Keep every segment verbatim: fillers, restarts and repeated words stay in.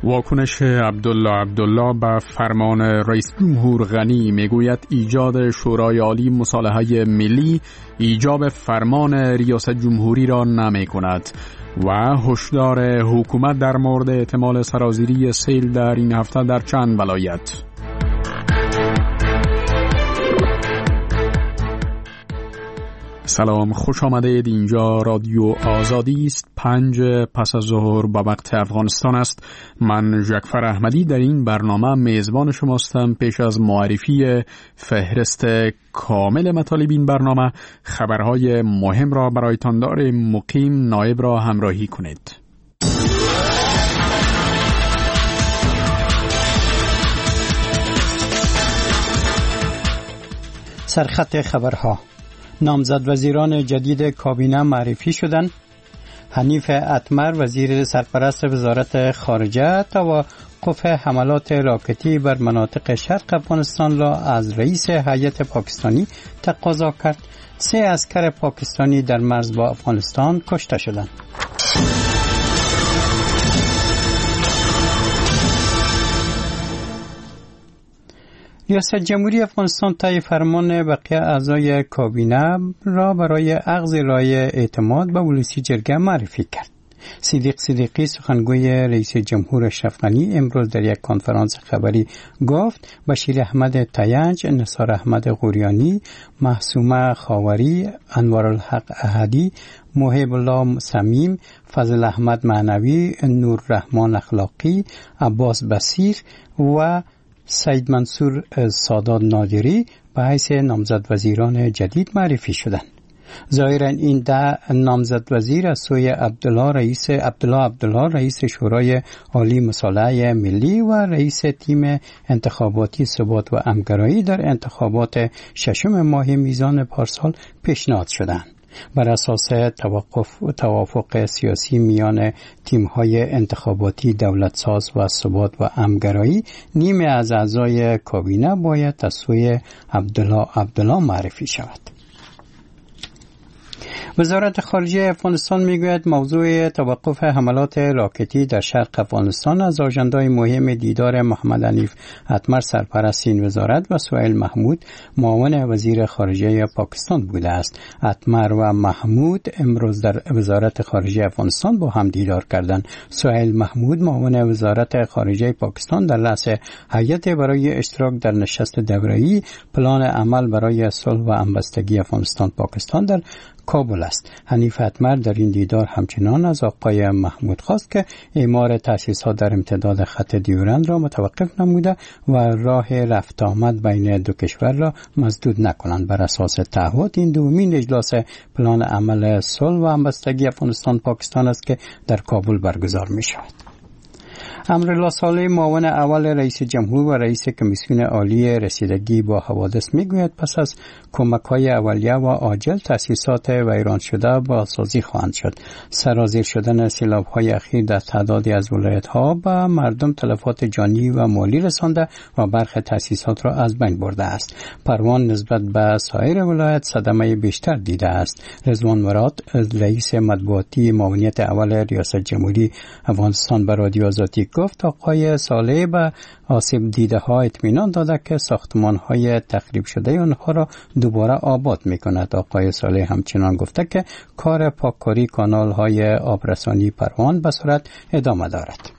واکنش عبدالله عبدالله به فرمان رئیس جمهور غنی میگوید ایجاد شورای عالی مصالحه ملی ایجاب فرمان ریاست جمهوری را نمی کند و هشدار حکومت در مورد احتمال سرازیری سیل در این هفته در چند ولایت. سلام، خوش آمدید. اینجا رادیو آزادی است. پنج پس از ظهر به وقت افغانستان است. من جعفر احمدی در این برنامه میزبان شما هستم. پیش از معرفی فهرست کامل مطالب این برنامه، خبرهای مهم را برایتان داریم. مقیم نایب را همراهی کنید. سرخط خبرها: نامزد وزیران جدید کابینه معرفی شدند. حنیف اتمر وزیر سرپرست وزارت خارجه توقف حملات راکتی بر مناطق شرق افغانستان را از رئیس هیئت پاکستانی تقاضا کرد. سه عسکر پاکستانی در مرز با افغانستان کشته شدند. ریاست جمهوری افغانستان طی فرمان بقیه اعضای کابینه را برای اخذ رای اعتماد به ولسی جرگه معرفی کرد. صدیق صدیقی سخنگوی رئیس جمهور اشرف غنی امروز در یک کنفرانس خبری گفت بشیر احمد تینج، نثار احمد غوریانی، معصومه خاوری، انوارالحق احدی، محب الله صمیم، فضل احمد معنوی، نور رحمان اخلاقی، عباس بصیر و سید منصور سادات نادری به حیث نامزد وزیران جدید معرفی شدند. ظاهرا این ده نامزد وزیر از سوی عبدالله رئیس عبدالله عبدالله رئیس شورای عالی مصالحه ملی و رئیس تیم انتخاباتی ثبات و همگرایی در انتخابات ششم ماه میزان پارسال پیشنهاد شدند. بر اساس توقف توافق سیاسی میان تیم‌های انتخاباتی دولتساز و ثبات و همگرایی، نیمه از اعضای کابینه باید از سوی عبدالله عبدالله معرفی شود. وزارت خارجه افغانستان میگوید موضوع توقف حملات راکتی در شرق افغانستان از آژندای مهم دیدار محمد حنیف اتمر سرپرست این وزارت و سهیل محمود معاون وزیر خارجه پاکستان بوده است. اتمر و محمود امروز در وزارت خارجه افغانستان با هم دیدار کردند. سهیل محمود معاون وزارت خارجه پاکستان در رأس هیئت برای اشتراک در نشست دوره‌ای پلان عمل برای صلح و همبستگی افغانستان پاکستان در کابل است. حنیف اتمر در این دیدار همچنان از آقای محمود خواست که اعمار تأسیسات در امتداد خط دیورند را متوقف نموده و راه رفت آمد بین دو کشور را مسدود نکنند. بر اساس تعهد این دومین اجلاس پلان عمل صلح و همبستگی افغانستان پاکستان است که در کابل برگزار می شود. امرالله صالح معاون اول رئیس جمهور و رئیس کمیسیون عالی رسیدگی با حوادث میگوید پس از کمک‌های اولیه و عاجل تأسیسات ویران شده بازسازی خواهند شد. سرازیر شدن سیلاب‌های اخیر در تعدادی از ولایت‌ها به مردم تلفات جانی و مالی رسانده و برخی تأسیسات را از بین برده است. پروان نسبت به سایر ولایت صدمه بیشتر دیده است. رضوان مراد رئیس مطبوعاتی معاونیت اول ریاست جمهوری افغانستان به رادیو آزادی گفت آقای صالح به آسیب دیده ها اطمینان داده که ساختمان های تخریب شده اونها را دوباره آباد می کند. آقای صالح همچنان گفته که کار پاککاری کانال های آبرسانی پروان به سرعت ادامه دارد.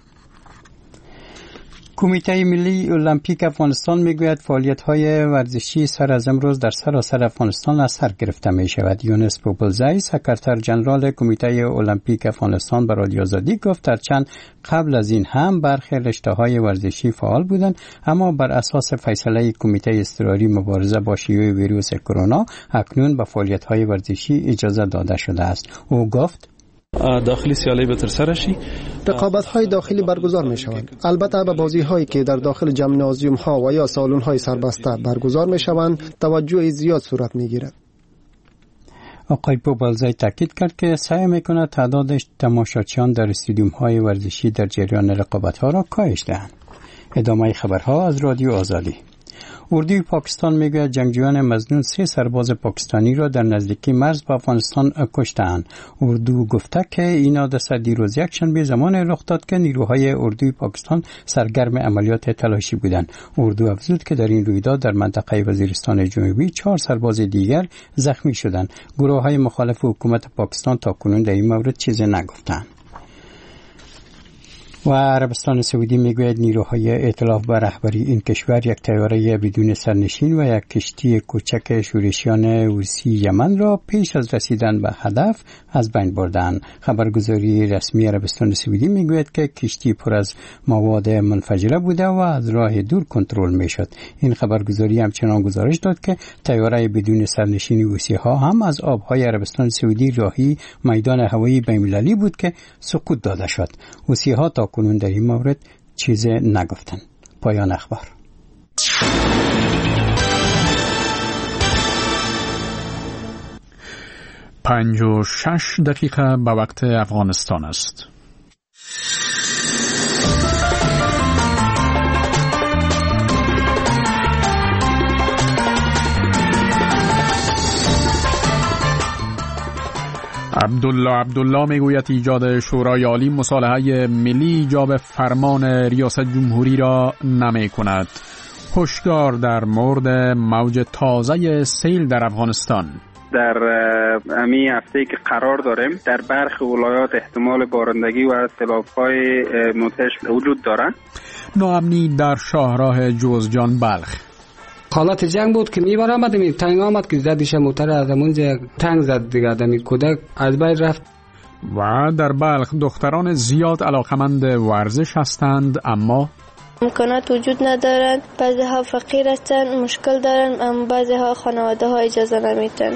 کمیته ملی المپیک افغانستان میگوید فعالیت‌های ورزشی سر از امروز در سراسر افغانستان از سر گرفته می شود. یونس پوپلزی سکرتر جنرال کمیته المپیک افغانستان به رادیو آزادی گفت هرچند قبل از این هم برخی رشته‌های ورزشی فعال بودند، اما بر اساس فیصله کمیته اضطراری مبارزه با شیوع ویروس کرونا اکنون به فعالیت‌های ورزشی اجازه داده شده است. او گفت داخلی سیالی به ترسره شی، رقابت‌های داخلی برگزار می‌شوند. البته به بازی‌هایی که در داخل جیمنازیوم‌ها و یا سالن‌های سربسته برگزار می‌شوند توجه زیاد صورت می‌گیرد. آقای پوپلزی تاکید کرد که سعی می‌کند تعداد تماشاچیان در استادیوم‌های ورزشی در جریان رقابت‌ها را کاهش دهند. ادامه خبرها از رادیو آزادی. اردوی پاکستان میگوید جنگجویان مظنون سه سرباز پاکستانی را در نزدیکی مرز با افغانستان کشتند. اردو گفته که اینا دست دیروز یک شنبه زمان رخ داد که نیروهای اردوی پاکستان سرگرم عملیات تلاشی بودند. اردو افزود که در این رویداد در منطقه وزیرستان جنوبی چهار سرباز دیگر زخمی شدند. گروه‌های مخالف حکومت پاکستان تا کنون در این مورد چیزی نگفتند. و عربستان سعودی میگوید نیروهای ائتلاف به رهبری این کشور یک طیاره بدون سرنشین و یک کشتی کوچک شورشیان حوثی یمن را پیش از رسیدن به هدف از بین بردند. خبرگزاری رسمی عربستان سعودی میگوید که کشتی پر از مواد منفجره بوده و از راه دور کنترل میشد. این خبرگزاری همچنان گزارش داد که طیاره بدون سرنشین حوثی ها هم از آبهای عربستان سعودی راهی میدان هوایی بین‌المللی بود که سقوط داده شد. حوثی ها تا کنون در این مورد چیزی نگفتن. پایان اخبار. پنج و شش دقیقه به وقت افغانستان است. عبدالله عبدالله میگوید ایجاد شورای عالی مصالحه ملی ایجاب فرمان ریاست جمهوری را نمی کند. هشدار در مورد موج تازه سیل در افغانستان. در امی هفته که قرار داریم در برخی ولایات احتمال بارندگی و سیلاب‌های مدهش وجود دارد. ناامنی در شاهراه جوزجان بلخ. حالات جنگ بود که میبر آمدیم تنگ آمد که زدیش موتر از اونجا تنگ زد دیگه دمی کودک از بین رفت. و در بلخ دختران زیاد علاقمند ورزش هستند اما امکانات وجود ندارند. بعضی ها فقیر هستند، مشکل دارند، اما بعضی ها خانواده ها اجازه نمیتن.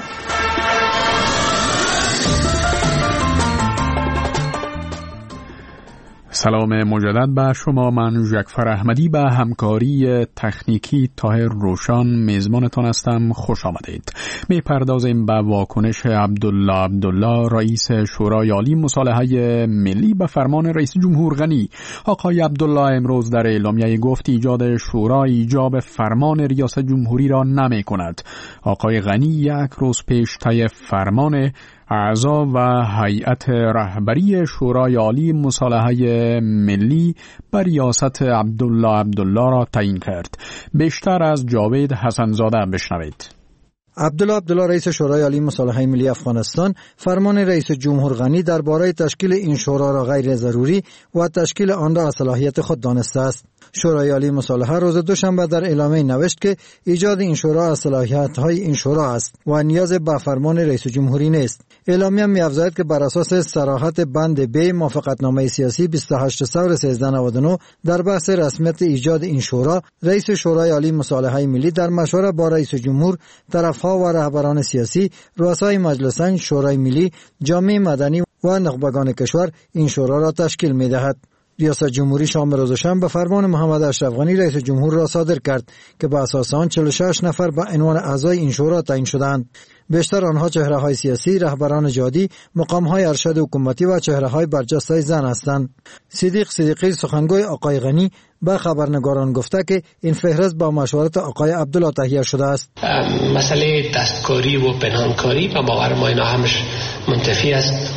سلام مجدد به شما. من جعفر احمدی به همکاری تکنیکی طاهر روشان میزبانتان هستم. خوش آمدید. میپردازیم به واکنش عبدالله عبدالله رئیس شورای عالی مصالحه ملی به فرمان رئیس جمهور غنی. آقای عبدالله امروز در اعلامیه گفت ایجاد شورا ایجاب فرمان ریاست جمهوری را نمی کند. آقای غنی یک روز پیش طی فرمان اعضا و هیئت رهبری شورای عالی مصالحه ملی بر ریاست عبدالله عبدالله را تعیین کرد. بیشتر از جاوید حسنزاده بشنوید. عبدالله عبدالله رئیس شورای عالی مصالحه ملی افغانستان فرمان رئیس جمهور غنی درباره تشکیل این شورا را غیر ضروری و تشکیل آن را از صلاحیت خود دانسته است. شورای عالی مصالحه روز دوشنبه در اعلامیه نوشت که ایجاد این شورا از صلاحیت‌های این شورا است و نیاز به فرمان رئیس جمهوری نیست. اعلامیه می‌افزاید که بر اساس صراحت بند ب موافقتنامه سیاسی بیست و هشت ثور سیزده نود و نه در بحث رسمیت ایجاد این شورا، رئیس شورای عالی مصالحه ملی در مشوره با رئیس جمهور، طرف‌ها و رهبران سیاسی، رؤسای مجلسین، شورای ملی، جامعه مدنی و نخبگان کشور این شورا را تشکیل می‌دهد. ریاست جمهوری شام روز شنبه به فرمان محمد اشرف غنی رئیس جمهور را صادر کرد که به اساس آن چهل و شش نفر به عنوان اعضای این شورا تعیین شدند. بیشتر آنها چهره‌های سیاسی، رهبران جهادی، مقام‌های ارشد حکومتی و چهره‌های برجسته زن هستند. صدیق صدیقی سخنگوی آقای غنی به خبرنگاران گفته که این فهرست با مشورت آقای عبدالله تهیه شده است. مسئله دستکاری و پنهانکاری و باور ما اینا همش منتفی است.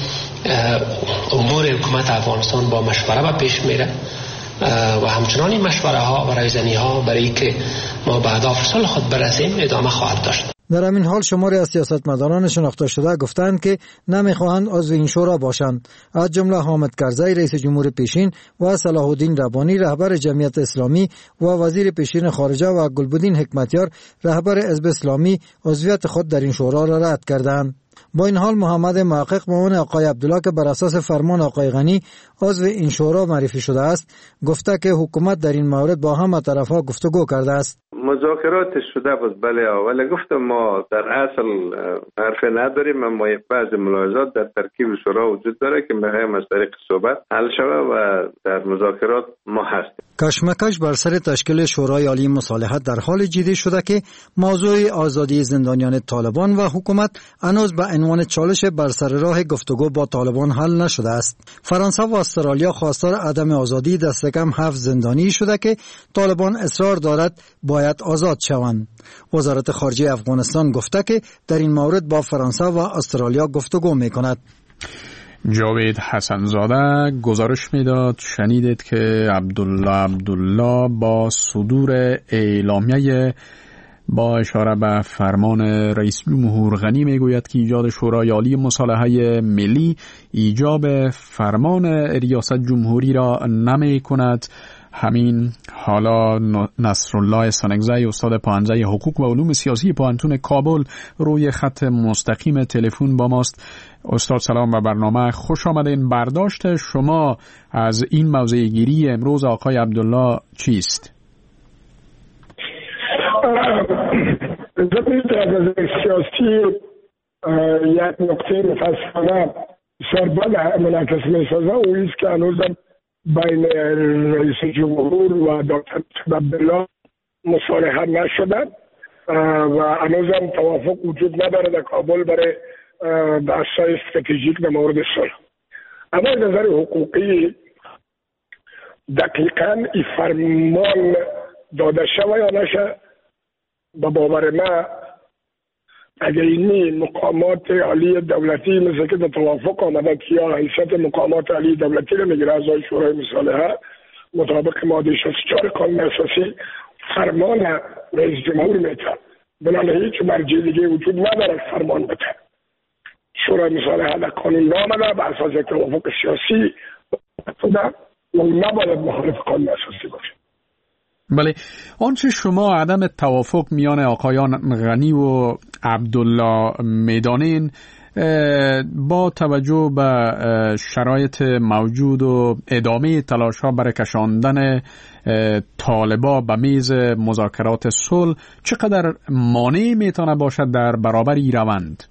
امور حکومت افغانستان با مشوره و پیش میره و همچنان این مشوره ها و رایزنی ها برای که ما به اهداف صلح خود برسیم ادامه خواهد داشت. در همین حال شماری از سیاستمداران شناخته شده گفتند که نمیخواهند عضو این شورا باشند. از جمله حامد کرزی رئیس جمهور پیشین و صلاح الدین ربانی رهبر جمعیت اسلامی و وزیر پیشین خارجه و گلبدین حکمتیار رهبر حزب اسلامی عضویت خود در این شورا را رد کردند. با این حال محمد محقق معاون آقای عبدالله که بر اساس فرمان آقای غنی عضو این شورا معرفی شده است گفته که حکومت در این مورد با همه طرفها گفتگو کرده است. مذاکرات شده بود بله، ولی گفتم ما در اصل حرف نداریم، اما بعضی ملاحظات در ترکیب شورا وجود داره که می‌خوایم از طریق صحبت حل شود و در مذاکرات ما هستیم. کشمکش بر سر تشکیل شورای عالی مصالحت در حال جدی شده که موضوع آزادی زندانیان طالبان و حکومت هنوز به عنوان چالش بر سر راه گفتگو با طالبان حل نشده است. فرانسه و استرالیا خواستار عدم آزادی دست کم هفت زندانی شده که طالبان اصرار دارد باید آزاد شوند. وزارت خارجه افغانستان گفته که در این مورد با فرانسه و استرالیا گفتگو میکند. جاوید حسنزاده گزارش میداد شنیدید که عبدالله عبدالله با صدور اعلامیه با اشاره به فرمان رئیس جمهور غنی میگوید که ایجاد شورای عالی مصالحه ملی ایجاب فرمان ریاست جمهوری را نمی کند. همین حالا نصرالله استانگزی استاد پانزه حقوق و علوم سیاسی پانتون کابل روی خط مستقیم تلفن با ماست. استاد سلام و برنامه خوش آمدین. برداشت شما از این موضع گیری امروز آقای عبدالله چیست؟ از سیاسی یک نقطه مفصله سربال منعکس می سازه او ایست که هنوزم بین رئیس جمهور و دکتر عبدالله مصالحه نشده و هنوزم توافق وجود نداره در کابل برای بحث‌های استراتژیک در مورد صلح. اما از نظر حقوقی دقیقاً این فرمان داده شوه یا نشه به باور من اگر اینی مقامات عالی دولتی مثل که در توافق آمده که یا حیثیت مقامات عالی دولتی رو میگیره اعضای شورای مصالحه مطابق ماده شصت و چهار قانون اساسی فرمان رئیس جمهور میده، بنابراین هیچ مرجع دیگه وجود نداره فرمان بده. شورای مصالحه در قانون نامده به اساس توافق سیاسی و نباید مخالف قانون اساسی باشه. بله، آنچه شما عدم توافق میان آقایان غنی و عبدالله میدانین با توجه به شرایط موجود و ادامه تلاش ها برای کشاندن طالبا به میز مذاکرات صلح چقدر مانع میتونه باشد در برابر این روند؟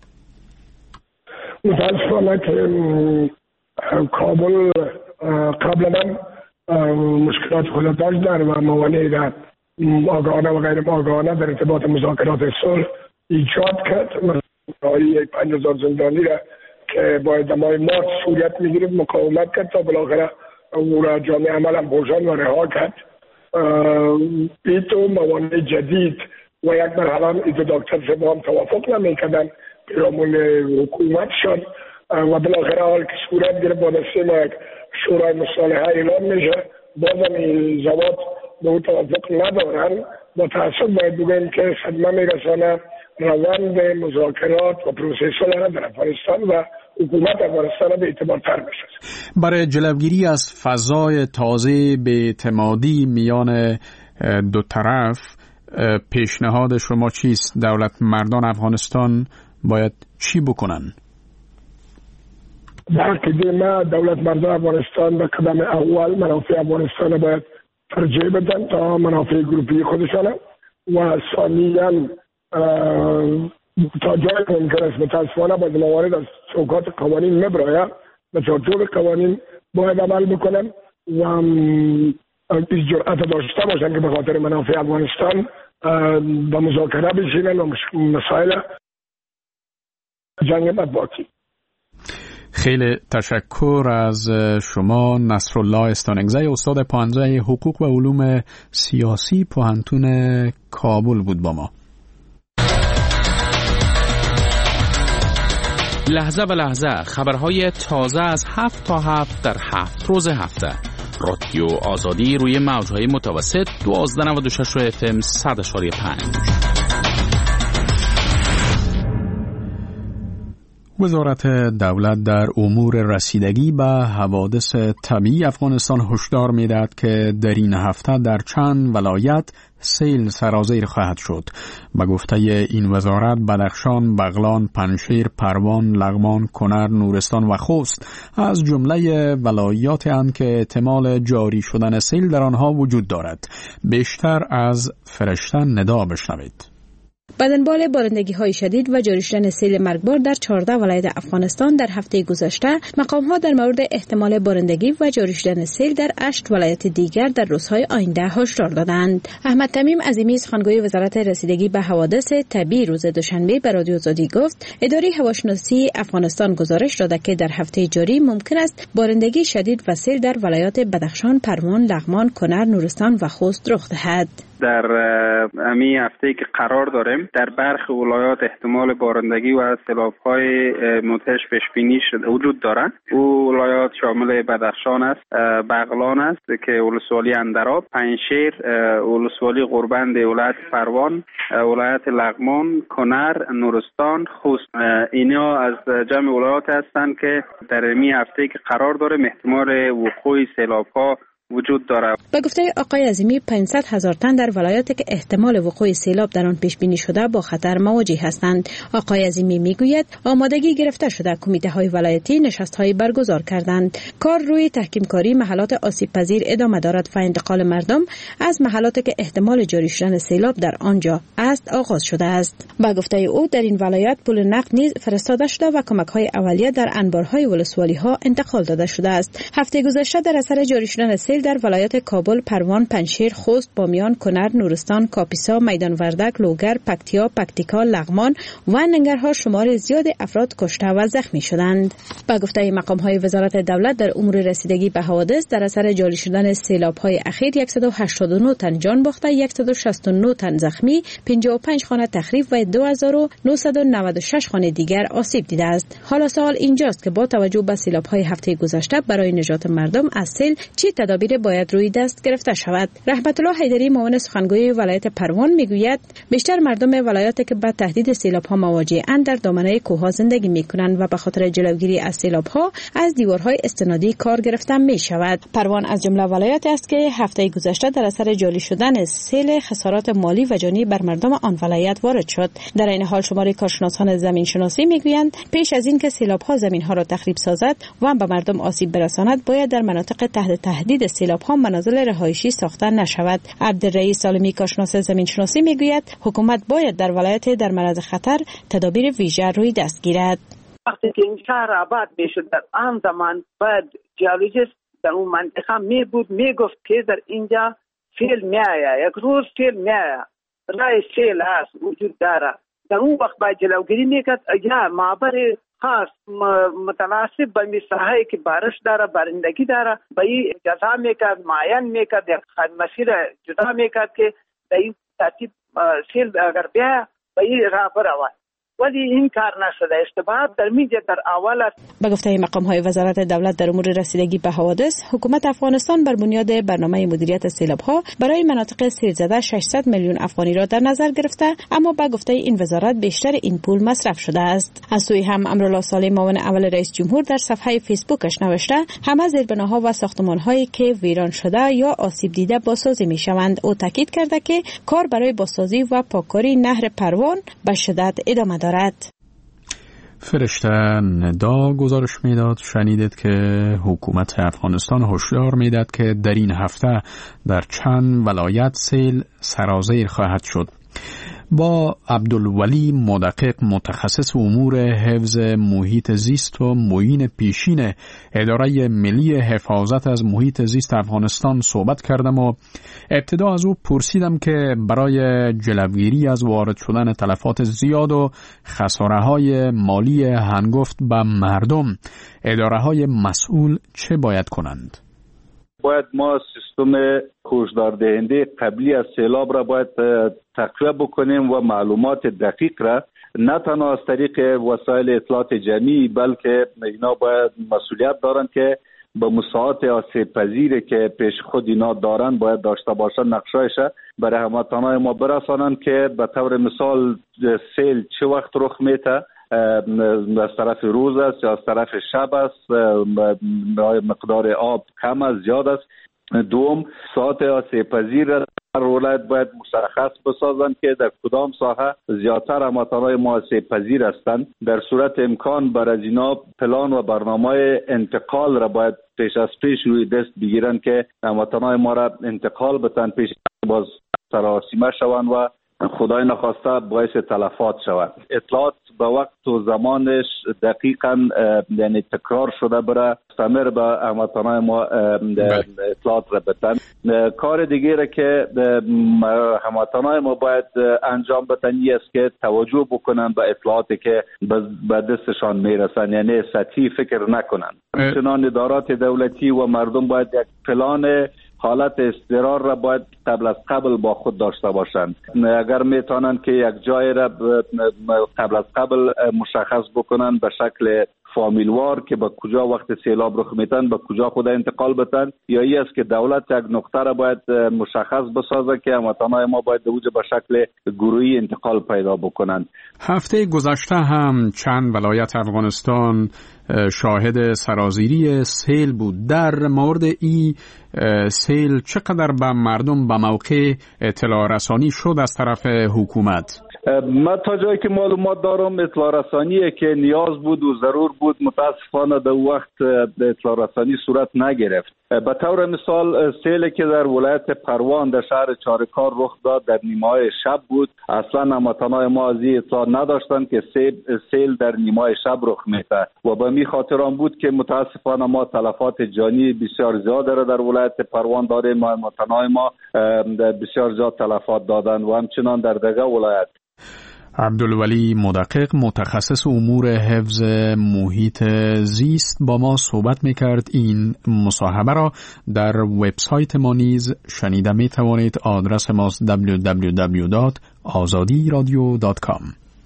متاسفانه که کابل قبلا مشکلات خود داشت در و موانع در آگاهانه و غیر آگاهانه در ارتباط مذاکرات صلح ایجاد کرد. مثلا پنج هزار زندانی را که باید ماه مارس صورت میگیرد مقاومت کرد تا بالاخره او را جامعه عمل هم بوشان و رها کرد. ایتو موانع جدید و یک مرحله هم ایتو دکتر سبا هم توافق نمیکردن پیرامون حکومت شد و بالاخره حال که صورت گرفت با دسته شورای مصالحه اعلام میشه بازم این زواد به اون توافق ندارن. با تأسف باید بگویم که صدمه میرسانه روند مذاکرات و پروسه صلح در افغانستان و حکومت افغانستان به اعتبار تر بشه. برای جلوگیری از فضای تازه به اعتمادی میان دو طرف پیشنهاد شما چیست؟ دولت مردان افغانستان باید چی بکنن؟ در قدیمه دولت مردان افغانستان به قدم اول منافع افغانستان باید ترجیح بدن تا منافع گروپی خودشانه و ثانیاً تا جای ممکن است متاسفانه باید موارد از چوکات قوانین مبراید به چارچوب قوانین باید عمل بکنن و از جرأت داشته باشن که به خاطر منافع افغانستان با مذاکره بشینن و مسائل جنگ مطبوعاتی. خیلی تشکر از شما نصرالله استانگزی استاد پانزه حقوق و علوم سیاسی پانتون کابل بود با ما. لحظه به لحظه خبرهای تازه از هفت تا هفت در هفت روز هفته. رادیو آزادی روی موجهای متوسط دوازده نود و شش اف ام صد اشاری پنج. وزارت دولت در امور رسیدگی به حوادث طبیعی افغانستان هشدار می‌دهد که در این هفته در چند ولایت سیل سرازیر خواهد شد. به گفته این وزارت بدخشان، بغلان، پنجشیر، پروان، لغمان، کنر، نورستان و خوست از جمله ولایاتی اند که احتمال جاری شدن سیل در آنها وجود دارد. بیشتر از فرشته ندا بشنوید. بدنبال بارندگی‌های شدید و جاری شدن سیل مرگبار در چهارده ولایت افغانستان در هفته گذشته، مقام‌ها در مورد احتمال بارندگی و جاری شدن سیل در هشت ولایت دیگر در روزهای آینده هشدار دادند. احمد تمیم عظیمی، سخنگوی وزارت رسیدگی به حوادث طبیعی، روز دوشنبه به رادیو آزادی گفت اداره هواشناسی افغانستان گزارش داده که در هفته جاری ممکن است بارندگی شدید و سیل در ولایات بدخشان، پروان، لغمان، کنر، نورستان و خوست رخ دهد. در امی هفته که قرار داریم در برخی ولایات احتمال بارندگی و سیلاب‌های مدهش پیش بینی شده وجود دارند. او ولایات شامل بدخشان است، بغلان است که ولسوالی اندراب، پنجشیر، ولسوالی غربند ولایت پروان، ولایت لغمان، کنر، نورستان، خوست. اینا از جمع ولایات هستند که در امی هفته که قرار داریم احتمال وقوع سیلاب‌ها وجود دارد. با گفته آقای عظیمی، پانصد هزار تن در ولایاتی که احتمال وقوع سیلاب در آن پیش بینی شده با خطر مواجه هستند. آقای عظیمی میگوید آمادگی گرفته شده، کمیته های ولایتی نشست های برگزار کردند. کار روی تحکیم کاری محلات آسیب پذیر ادامه دارد و انتقال مردم از محلاتی که احتمال جاری شدن سیلاب در آنجا است آغاز شده است. با گفته او در این ولایت پول نقد نیز فرستاده شده و کمک های اولیه در انبارهای ولسوالی ها انتقال داده شده است. هفته گذشته در اثر جاری شدن سیل در ولایات کابل، پروان، پنجشیر، خوست، بامیان، کنر، نورستان، کاپیسا، میدان وردک، لوگر، پکتیا، پکتیکا، لغمان و ننگرهار شمار زیاد افراد کشته و زخمی شدند. با گفته مقام‌های وزارت دولت در امور رسیدگی به حوادث، در اثر جاری شدن سیلاب‌های اخیر صد و هشتاد و نه تن جان باخته، صد و شصت و نه تن زخمی، پنجاه و پنج خانه تخریب و دو هزار و نهصد و نود و شش خانه دیگر آسیب دیده است. حالا سوال اینجاست که با توجه به سیلاب‌های هفته گذشته برای نجات مردم از سیل چه تدابیر باید روی دست گرفته شود؟ رحمت الله حیدری، معاون سخنگوی ولایت پروان، میگوید بیشتر مردم ولایاتی که با تهدید سیلاب‌ها مواجه‌اند در دامنه کوه‌ها زندگی می‌کنند و به خاطر جلوگیری از سیلاب‌ها از دیوارهای استنادی کار گرفته می‌شود. پروان از جمله ولایاتی است که هفته گذشته در اثر جاری شدن سیل خسارات مالی و جانی بر مردم آن ولایت وارد شد. در این حال شماری کارشناسان زمین‌شناسی می‌گویند پیش از این که سیلاب‌ها زمین‌ها را تخریب سازد و به مردم آسیب برساند، باید در مناطق تحت تهدید سیلاب‌ها منازل رهایشی ساخته نشود. عبدالرئیس سالمی، کارشناس زمین‌شناسی، میگوید حکومت باید در ولایت در معرض خطر تدابیر ویژه روی دست گیرد. وقتی که این شهر آباد میشد در آن زمان باید جیولوژیست در اون منطقه می بود میگفت که در اینجا فیل میآید، یک روز فیل میآید، رای فیل هست وجود داره. در اون وقت باید جلوگیری میکرد. یا معبر خاص متناسب به مساحتی که بارش داره، بارندگی داره، به این جزا میکرد، معین میکرد، یک مسیر جدا میکرد که در این ترتیب سیل اگر بیا به این راه برود. ولی این کار نشده. اشتباهات در میجه در اول است. به گفته مقام‌های وزارت دولت در امور رسیدگی به حوادث، حکومت افغانستان بر بنیاد برنامه مدیریت سیلاب‌ها برای مناطق سیل زده ششصد میلیون افغانی را در نظر گرفته، اما به گفته این وزارت بیشتر این پول مصرف شده است. از سوی هم امرالله صالح، معاون اول رئیس جمهور، در صفحه فیسبوکش نوشته همه زیربناها و ساختمان‌هایی که ویران شده یا آسیب دیده بازسازی می‌شوند. او تاکید کرده که کار برای بازسازی و پاککاری نهر پروان به شدت ادامه دارد. فرشته ندا گزارش میداد. شنیدید که حکومت افغانستان هشدار میداد که در این هفته در چند ولایت سیل سرازیر خواهد شد. با عبدالولی مدقق، متخصص امور حفظ محیط زیست و معین پیشین اداره ملی حفاظت از محیط زیست افغانستان صحبت کردم و ابتدا از او پرسیدم که برای جلوگیری از وارد شدن تلفات زیاد و خساره‌های مالی هنگفت به مردم، اداره‌های مسئول چه باید کنند؟ باید ما سیستم هشدار دهنده قبلی از سیلاب را باید تقویه بکنیم و معلومات دقیق را نه تنها از طریق وسایل اطلاعات جمعی، بلکه اینا باید مسئولیت دارن که به مساعات آسیب پذیری که پیش خود اینا دارن باید داشته باشن، نقشایش برای هموطنان ما برسانن که به طور مثال سیل چه وقت رخ میته، از طرف روز است یا از طرف شب است، مقدار آب کم است زیاد است. دوم، ساعت آسیب پذیر هر ولایت باید مشخص بسازند که در کدام ساحه زیادتر هموطنان ما آسیب پذیر هستند. در صورت امکان بر از اینا پلان و برنامه انتقال را باید پیش از پیش روی دست بگیرن که هموطنان ما را انتقال بتن پیش باز سراسیمه شوند و خدای نخواسته باعث تلفات شود. اطلاعات به وقت و زمانش دقیقاً یعنی تکرار شده بره مستمر به هموطنان ما اطلاعات را بدن. کار دیگه را که هموطنان ما باید انجام بدن است که توجه بکنن به اطلاعاتی که به دستشان میرسن، یعنی سطحی فکر نکنن. چنان ادارات دولتی و مردم باید یک پلان حالت استقرار را باید قبل از قبل با خود داشته باشند. اگر میتونن که یک جای را قبل از قبل مشخص بکنن به شکل فامیلوار که به کجا وقت سیلاب رخ میتن به کجا خود انتقال بتن، یا ای است که دولت یک نقطه را باید مشخص بسازه که هموطنان ما باید دوجه به شکل گروهی انتقال پیدا بکنن. هفته گذشته هم چند ولایت افغانستان شاهد سرازیری سیل بود. در مورد ای سیل چقدر به مردم به موقع اطلاع رسانی شد از طرف حکومت؟ من تا جایی که معلومات دارم اطلاع رسانیه که نیاز بود و ضرور بود متاسفانه در وقت اطلاع رسانی صورت نگرفت. به طور مثال سیلی که در ولایت پروان در شهر چارکار رخ داد در نیمه‌های شب بود. اصلا هموطنان ما از این اطلاع نداشتند که سیل در نیمه‌های شب رخ میده و به می خاطر آن بود که متاسفانه ما تلفات جانی بسیار زیاد را در ولایت پروان داریم. هموطنان ما بسیار زیاد تلفات دادند و همچنان در دیگر ولایت. عبدالولی مدقق متخصص امور حفظ محیط زیست با ما صحبت میکرد. این مصاحبه را در وبسایت ما نیز شنیده میتوانید. آدرس ماست دبلیو دبلیو دبلیو دات آزادی رادیو دات کام.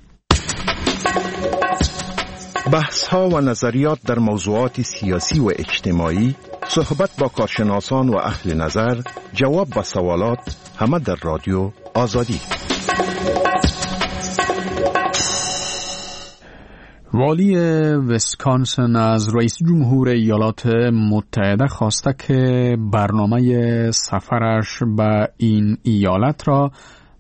بحث ها و نظریات در موضوعات سیاسی و اجتماعی، صحبت با کارشناسان و اهل نظر، جواب به سوالات، همه در رادیو آزادی. والی ویسکانسن از رئیس جمهور ایالات متحده خواسته که برنامه سفرش به این ایالت را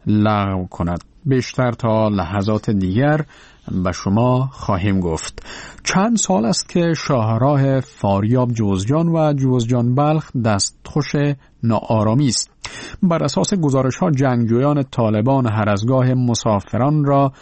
لغو کند. بیشتر تا لحظات دیگر به شما خواهیم گفت. چند سال است که شاهراه فاریاب جوزجان و جوزجان بلخ دستخوش ناآرامی است. بر اساس گزارش‌ها جنگجویان طالبان هر از گاه مسافران را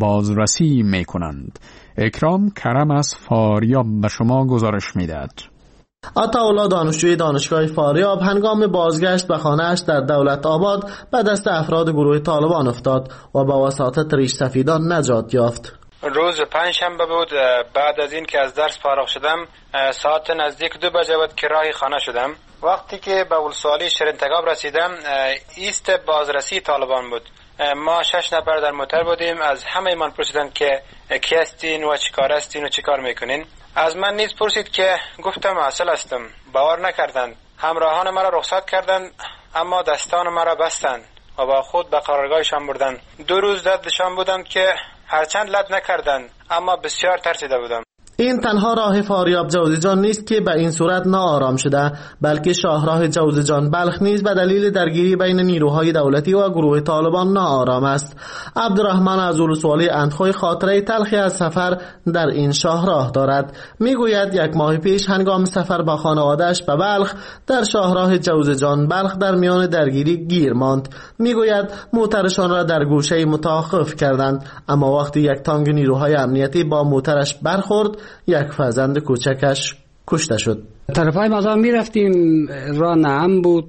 بازرسی می‌کنند. اکرام کرم از فاریاب به شما گزارش می‌دهد. عطاالله دانشجوی دانشگاه فاریاب هنگام بازگشت به خانه‌اش در دولت آباد به دست افراد گروه طالبان افتاد و با وساطت ریش سفیدان نجات یافت. روز پنجشنبه بود. بعد از این که از درس فارغ شدم ساعت نزدیک دو بجه بود که راه خانه شدم. وقتی که به ولسوالی شرینتگاب رسیدم ایست بازرسی طالبان بود. ما شش نفر در موتر بودیم. از همه من پرسیدن که کی هستین و چیکار هستین و چیکار میکنین. از من نیز پرسید که گفتم اصل هستم. باور نکردند. همراهان مرا رخصت کردند اما دستان مرا بستند و با خود به قرارگاهشان بردند. دو روز دردشان بودم که هرچند لد نکردند اما بسیار ترسیده بودم. این تنها راه فاریاب جوزجان نیست که به این صورت ناآرام شده، بلکه شاهراه جوزجان بلخ نیز به دلیل درگیری بین نیروهای دولتی و گروه طالبان ناآرام است. عبدالرحمن از ولسوالی اندخوی خاطره تلخی از سفر در این شاهراه دارد. میگوید یک ماه پیش هنگام سفر با خانواده‌اش به بلخ در شاهراه جوزجان بلخ در میان درگیری گیر ماند. میگوید موترشان را در گوشه متوقف کردند، اما وقتی یک تانک نیروهای امنیتی با موترش برخورد یک فرزند کوچکش کشته شد. طرفای مزار می رفتیم، راه نعم بود.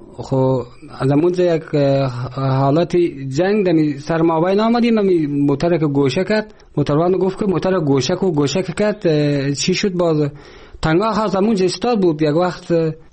خب از اونجا یک حالت جنگ دمی سر ما بین آمدیم. می موتر که گوشه کرد، موتروان گفت که موتر گوشه کو گوشه کرد. چی شد؟ باز تنگا خواست اونجا استاد بود. یک وقت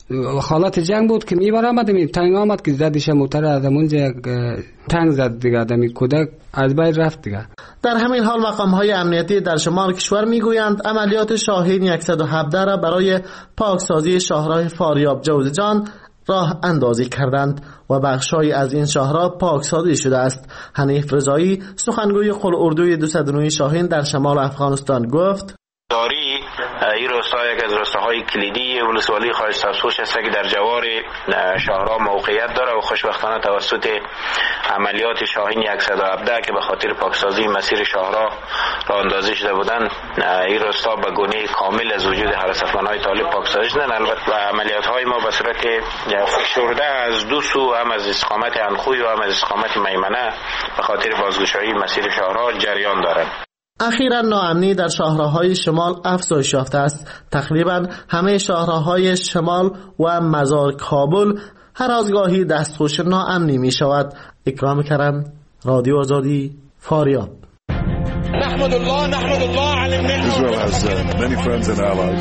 حالت جنگ بود که میبر آمدیم، تنگ آمد که زدش موتر از اونجا یک تنگ زد دیگه. دمی کودک از بین رفت دیگه. در همین حال مقام‌های امنیتی در شمال کشور میگویند عملیات شاهین صد و هفده را برای پاکسازی شاهراه فاریاب جوزجان راه اندازی کردند و بخشایی از این شاهراه پاکسازی شده است. حنیف رضایی سخنگوی قل اردوی دویست و نه شاهین در شمال افغانستان گفت: داری این روستا یک از روستاهای کلیدی ولسوالی خارج سبزپوش است که در جوار شهرها موقعیت داره و خوشبختانه توسط عملیات شاهین صد و هفده که به خاطر پاکسازی مسیر شهرها راه اندازی شده بودند، این روستا به گونه کامل از وجود حرس افغانهای طالب پاکسازی شدند. البته و عملیات های ما به صورت فشرده از دو سو، هم از استقامت انخوی و هم از استقامت میمنه به خاطر بازگشایی مسیر شهرها جریان دارد. اخیراً ناامنی در شاهراهای شمال افزایش یافته است. تقریباً همه شاهراهای شمال و مزار کابل هر از گاهی دستخوش ناامنی می شود. اکرام کرم، رادیو آزادی، فاریاب. نحمد الله نحمد الله علی النعمة. Israel has uh, many friends and allies.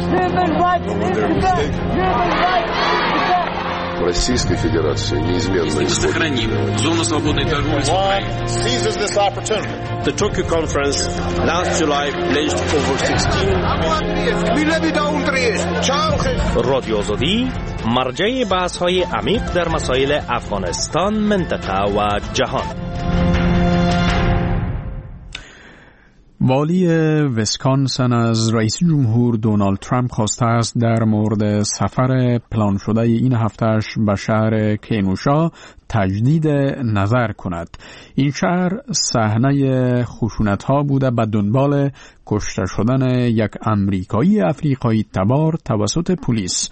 В Российской Федерации неизменно сохраним зону свободной торговли с Украиной. Seizes this opportunity. The Tokyo conference last July pledged over sixteen. رادیو آزادی مرجع بحث‌های عمیق در مسائل افغانستان، منطقه و جهان. والی ویسکانسن از رئیس جمهور دونالد ترامپ خواسته است در مورد سفر پلان شده این هفتهش به شهر کینوشا تجدید نظر کند. این شهر صحنه خشونت‌ها بوده به دنبال کشته شدن یک امریکایی افریقایی تبار توسط پلیس.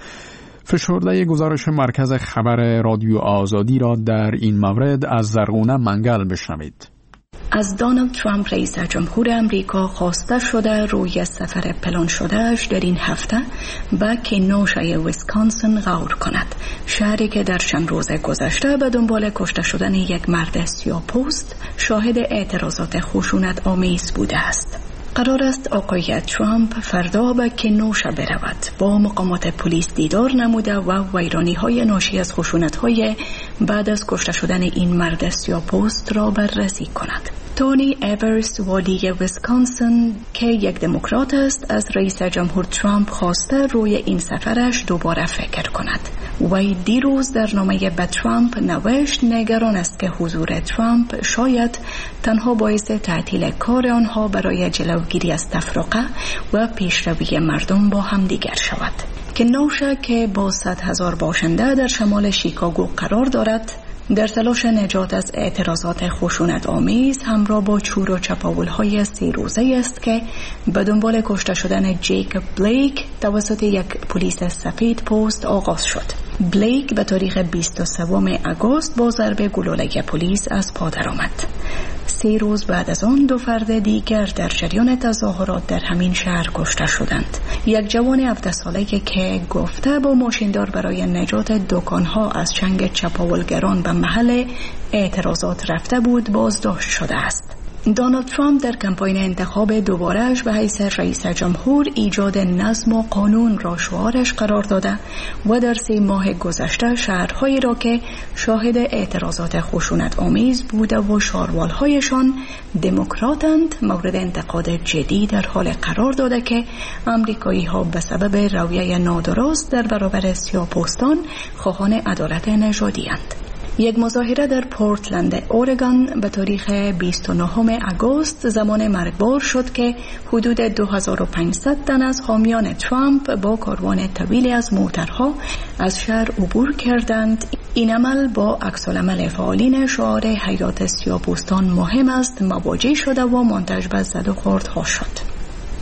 فشرده گزارش مرکز خبر رادیو آزادی را در این مورد از زرغونه منگل بشنوید. از دونالد ترامپ رئیس جمهور امریکا خواسته شده روی سفر پلان شدهش در این هفته به کینوشای ویسکانسن غور کند، شهری که در چند روز گذشته به دنبال کشته شدن یک مرد سیاه‌پوست شاهد اعتراضات خشونت آمیز بوده است. قرار است آقای ترامپ فردا به کینوشا برود، با مقامات پلیس دیدار نموده و ویرانی‌های ناشی از خشونت‌های بعد از کشته شدن این مرد سیاه‌پوست را بررسی کند. تونی ایورس، والی ویسکانسن که یک دموکرات است، از رئیس جمهور ترامپ خواسته روی این سفرش دوباره فکر کند. وی دیروز در نامه به ترامپ نوشت نگران است که حضور ترامپ شاید تنها باعث تعطیل کار آنها برای جلوگیری از تفرقه و پیشروی مردم با همدیگر شود. کینوشا که با صد هزار باشنده در شمال شیکاگو قرار دارد، در تلاش نجات از اعتراضات خشونت آمیز همراه با چور و چپاول‌های سه روزه است که به دنبال کشته شدن جیکوب بلیک توسط یک پلیس سفید پوست آغاز شد. بلیک به تاریخ بیست و سوم آگوست با ضرب گلوله پلیس از پا درآمد. سه روز بعد از آن دو فرد دیگر در جریان تظاهرات در همین شهر کشته شدند. یک جوان هفده ساله که گفته با ماشیندار برای نجات دکانها از چنگ چپاولگران به محل اعتراضات رفته بود بازداشت شده است. دونالد ترامپ در کمپاین انتخاب دوباره‌اش به حیث رئیس جمهور ایجاد نظم و قانون را شعارش قرار داده و در سه ماه گذشته شهرهایی را که شاهد اعتراضات خشونت آمیز بوده و شاروالهایشان دموکراتند مورد انتقاد جدی در حال قرار داده که آمریکایی ها به سبب رویه نادرست در برابر سیاه‌پوستان خواهان عدالت نژادی اند. یک مظاهره در پورتلند اورگان به تاریخ بیست و نهم آگوست زمان مرگبار شد که حدود دو هزار و پانصد تن از حامیان ترامپ با کاروان طویلی از موترها از شهر عبور کردند. این عمل با عکس‌العمل فعالین شعار حیات سیاه‌پوستان مهم است مواجه شده و منتج به زد و خوردها شد.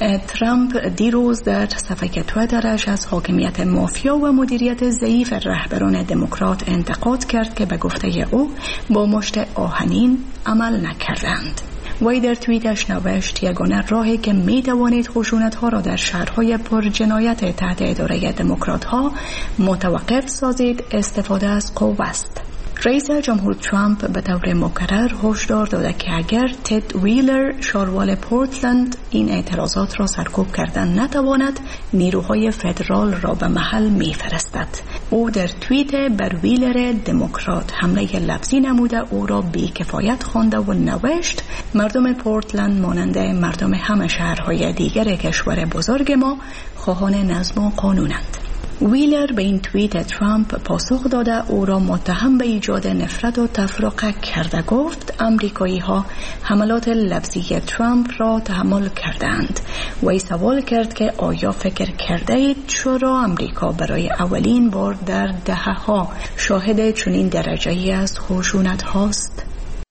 ترامپ دیروز در صفحه توییترش از حاکمیت مافیا و مدیریت ضعیف رهبران دموکرات انتقاد کرد که به گفته او با مشت آهنین عمل نکردند. وی در توییتش نوشت یگانه راهی که می توانید خشونت‌ها را در شهرهای پر جنایت تحت اداره دموکرات‌ها متوقف سازید استفاده از قوه است. رئیس جمهور ترامپ به طور مکرر هشدار داده که اگر تد ویلر شاروال پورتلند این اعتراضات را سرکوب کردن نتواند نیروهای فدرال را به محل میفرستد. او در توییت بر ویلر دموکرات حمله لفظی نموده او را بی‌کفایت خوانده و نوشت مردم پورتلند مانند مردم همه شهرهای دیگر کشور بزرگ ما خواهان نظم و قانونند. ویلر به این توییت ترامپ پاسخ داده او را متهم به ایجاد نفرت و تفرقه کرده. گفت امریکایی ها حملات لفظی ترامپ را تحمل کردند. وی سوال کرد که آیا فکر کرده اید چرا امریکا برای اولین بار در دهه ها شاهد چنین درجه‌ای از خشونت هاست؟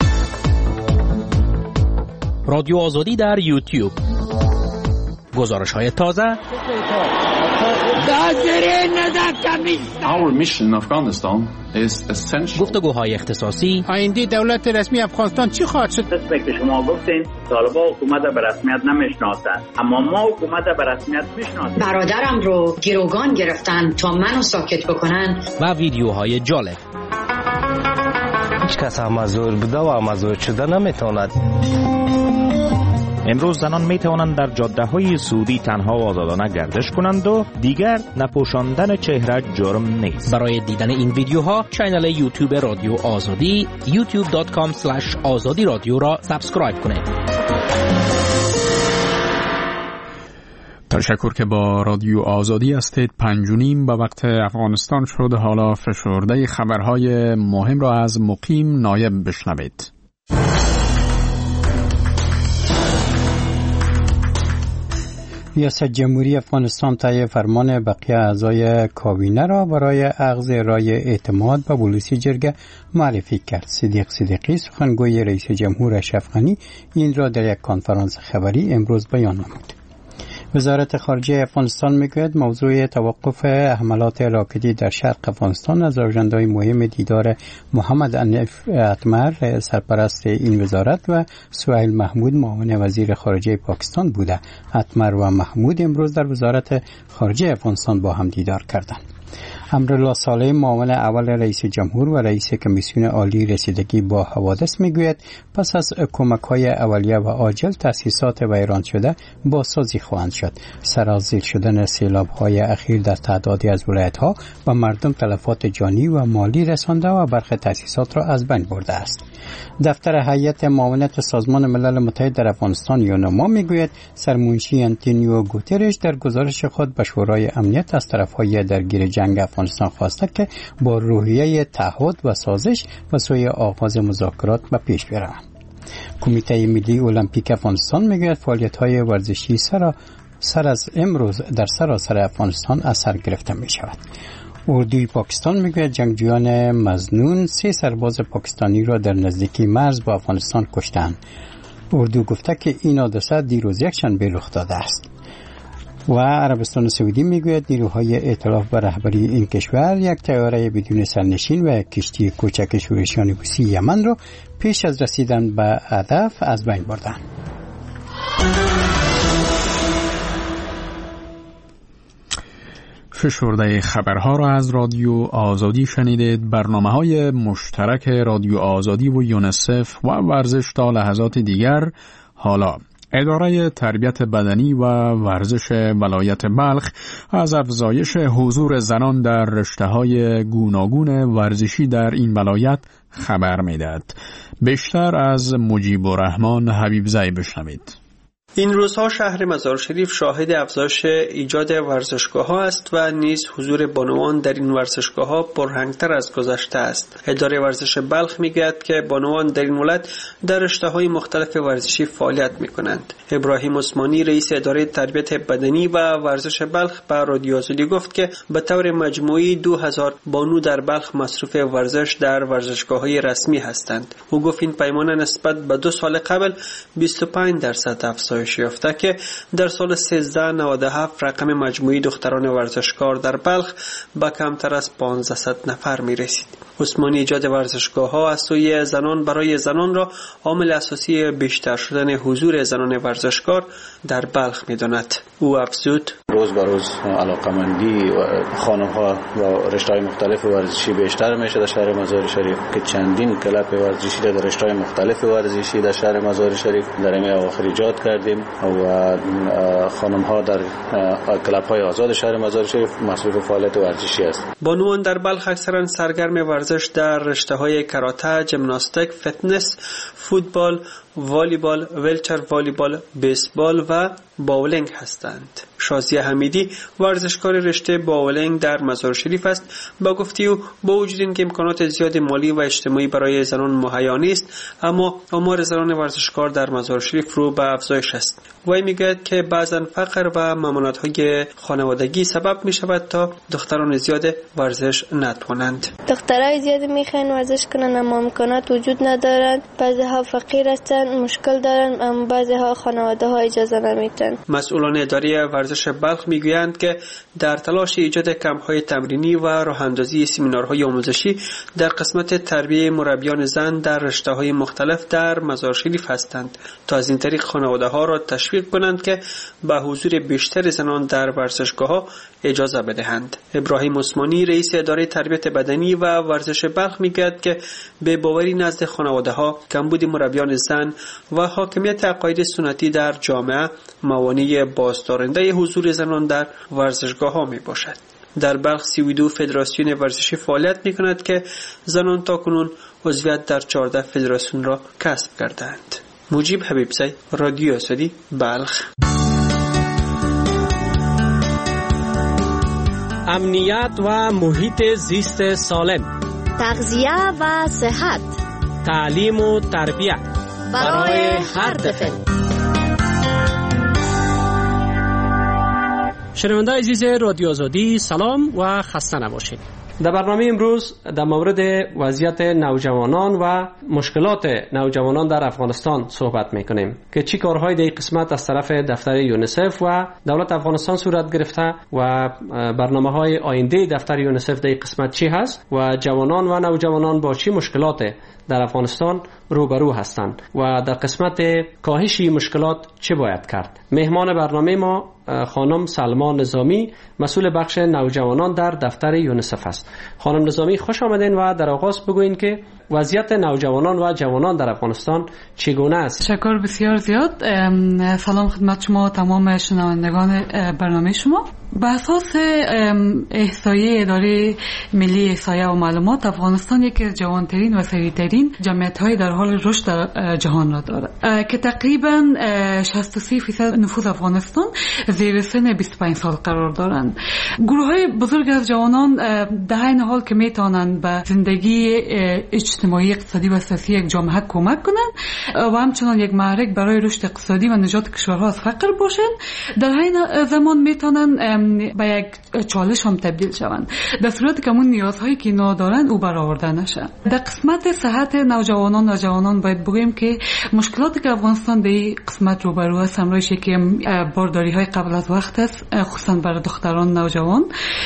رادیو آزادی در یوتیوب. گزارش های تازه. Our mission in Afghanistan is essential. گفتگوهای اختصاصی. آینده دولت رسمی افغانستان چی خواهد شد؟ مثل که شما گفتین طالبان حکومت به رسمیت نمیشناسند، اما ما حکومت به رسمیت میشناسیم. برادرم رو گروگان گرفتن تا منو ساکت بکنن. و ویدیوهای جالب. هیچ کس امازور بوده و امازور شده نمیتواند. امروز زنان می توانند در جاده های سعودی تنها و آزادانه گردش کنند و دیگر نپوشاندن چهره جرم نیست. برای دیدن این ویدیوها کانال یوتیوب رادیو آزادی یوتیوب دات کام اسلش آزادی رادیو را سابسکرایب کنید. تشکر که با رادیو آزادی هستید. پنج و نیم به وقت افغانستان شد. حالا فشرده خبرهای مهم را از مقیم نایب بشنوید. ریاست جمهوری افغانستان طی فرمان بقیه اعضای کابینه را برای اخذ رای اعتماد به بلوسی جرگه معرفی کرد. صدیق صدیقی سخنگوی رئیس جمهور اشرف غنی این را در یک کنفرانس خبری امروز بیان نمود. وزارت خارجه افغانستان میگوید موضوع توقف حملات راکتی در شرق افغانستان از اجندای مهم دیدار محمد انیف اتمر سرپرست این وزارت و سهیل محمود معاون وزیر خارجه پاکستان بوده. اتمر و محمود امروز در وزارت خارجه افغانستان با هم دیدار کردند. امرالله صالح معاون اول رئیس جمهور و رئیس کمیسیون عالی رسیدگی با حوادث میگوید پس از کمک‌های اولیه و عاجل تأسیسات ویران شده بازسازی خواهند شد. سرازیر شدن سیلاب‌های اخیر در تعدادی از ولایت‌ها و مردم تلفات جانی و مالی رسانده و برخی تأسیسات را از بین برده است. دفتر هیئت معاونت سازمان ملل متحد در افغانستان یونما میگوید سرمنشی آنتونیو گوترش در گزارش خود به شورای امنیت از طرف‌های درگیر جنگ افغانستان خواسته که با روحیه تعهد و سازش و سوی آغاز مذاکرات به پیش بروند. کمیته ملی المپیک افغانستان میگوید فعالیت‌های ورزشی سر سر از امروز در سراسر افغانستان از سر گرفته می شود. اردوی پاکستان میگوید جنگجویان مظنون سه سرباز پاکستانی را در نزدیکی مرز با افغانستان کشتند. اردو گفته که این حادثه دیروز یکشنبه رخ داده است. و عربستان سعودی میگوید نیروهای ائتلاف به رهبری این کشور یک طیاره بدون سرنشین و کشتی کوچک شورشیان حوثی یمن را پیش از رسیدن به هدف از بین بردند. فشرده خبرها را از رادیو آزادی شنیدید. برنامه‌های مشترک رادیو آزادی و یونسف و ورزش تا لحظات دیگر. حالا اداره تربیت بدنی و ورزش ولایت بلخ از افزایش حضور زنان در رشته‌های گوناگون ورزشی در این ولایت خبر می‌دهد. بیشتر از مجیب الرحمن حبیبزئی بشنوید. این روزها شهر مزار شریف شاهد افزایش ایجاد ورزشگاه‌ها است و نیز حضور بانوان در این ورزشگاه‌ها پررنگ‌تر از گذشته است. اداره ورزش بلخ می‌گوید که بانوان در این ولایت در رشته‌های مختلف ورزشی فعالیت می‌کنند. ابراهیم عثمانی رئیس اداره تربیت بدنی و ورزش بلخ به رادیو آزادی گفت که به طور مجموعی دو هزار بانو در بلخ مصروف ورزش در ورزشگاه‌های رسمی هستند. او گفت این پیمانه نسبت به دو سال قبل بیست و پنج درصد افزایش یافته که در سال سیزده نود و هفت رقم مجموعی دختران ورزشکار در بلخ به کمتر از پانصد نفر می رسید. عثمانی ایجاد ورزشگاه ها از سوی زنان برای زنان را عامل اساسی بیشتر شدن حضور زنان ورزشکار در بلخ می داند. او افزود روز به روز علاقمندی خانم ها و رشته‌های مختلف ورزشی بیشتر میشه در شهر مزار شریف که چندین کلب ورزشی در رشته‌های مختلف ورزشی در شهر مزار شریف در این اواخر ایجاد کردیم و خانم ها در کلب های آزاد شهر مزار شریف مصروف فعالیت ورزشی است. بانوان در بلخ اکثرا سرگرم ورزش در رشته‌های کاراته، ژیمناستیک، فتنس، فوتبال والیبال، ولچر والیبال، بیسبال و باولینگ هستند. شازیه حمیدی ورزشکار رشته باولینگ در مزار شریف است. با گفته او با وجود اینکه امکانات زیاد مالی و اجتماعی برای زنان مهیا نیست، اما آمار زنان ورزشکار در مزار شریف رو به افزایش است. وی میگوید که بعضا فقر و ممانعت‌های خانوادگی سبب می شود تا دختران زیاد ورزش نتوانند. دخترای زیاد میخوان ورزش کنند اما امکانات وجود ندارند. بعضی‌ها فقیر هستند، مشکل دارند، اما بعضی‌ها خانواده‌ها اجازه نمیدن. مسئولان اداره ورزش بلخ میگویند که در تلاش ایجاد کمپ‌های تمرینی و راه‌اندازی سمینارهای آموزشی در قسمت تربیت مربیان زن در رشته‌های مختلف در مزار شریف هستند تا از این طریق خانواده‌ها را تشویق کنند که به حضور بیشتر زنان در ورزشگاه‌ها اجازه بدهند. ابراهیم عثمانی رئیس اداره تربیت بدنی و ورزش بلخ میگوید که به باوری نزد خانواده‌ها کمبود مربیان زن و حاکمیت عقاید سنتی در جامعه موانع بازدارنده حضور زنان در ورزشگاه‌ها میباشد. در بلخ سی و دو فدراسیون ورزشی فعالیت میکند که زنان تاکنون عضویت در چهارده فدراسیون را کسب کردند. مجیب حبیبزی، رادیو آزادی، بلخ. امنیت و محیط زیست سالم، تغذیه و صحت، تعلیم و تربیت برای هر طفل. شنوندگان عزیز رادیو آزادی، سلام و خسته نباشید. در برنامه امروز در مورد وضعیت نوجوانان و مشکلات نوجوانان در افغانستان صحبت میکنیم که چی کارهای در این قسمت از طرف دفتر یونیسف و دولت افغانستان صورت گرفته و برنامه‌های آینده دفتر یونیسف در این قسمت چی هست و جوانان و نوجوانان با چی مشکلات در افغانستان روبرو هستند و در قسمت کاهش این مشکلات چه باید کرد. مهمان برنامه ما خانم سلما نظامی، مسئول بخش نوجوانان در دفتر یونیسف است. خانم نظامی خوش آمدین و در آغاز بگوین که وضعیت نوجوانان و جوانان در افغانستان چگونه است؟ تشکر بسیار زیاد. سلام خدمت شما تمام شنوندگان برنامه شما. به اساس احصایه اداره ملی احصایه و معلومات، افغانستان یکی از جوانترین و سریعترین جمعیت‌های در حال رشد در جهان را دارد که تقریباً شصت و سه درصد نفوذ افغانستان زیر سن بیست و پنج سال قرار دارند. گروه‌های بزرگ از جوانان در این حال که می‌توانند به زندگی اجتماعی، اقتصادی و سیاسی یک جامعه کمک کنند و همچنان یک محرک برای رشد اقتصادی و نجات کشورها از فقر باشند، در این زمان می‌توانند به یک چالش هم تبدیل شوند در صورتی که اون نیازهایی که اینا دارن او برآورده نشه. در قسمت صحت نوجوانان و جوانان باید بگویم که مشکلاتی که افغانستان در این قسمت روبرو است همراهش که بارداری های قبل از وقت است، خصوصا برای دختران نوجوان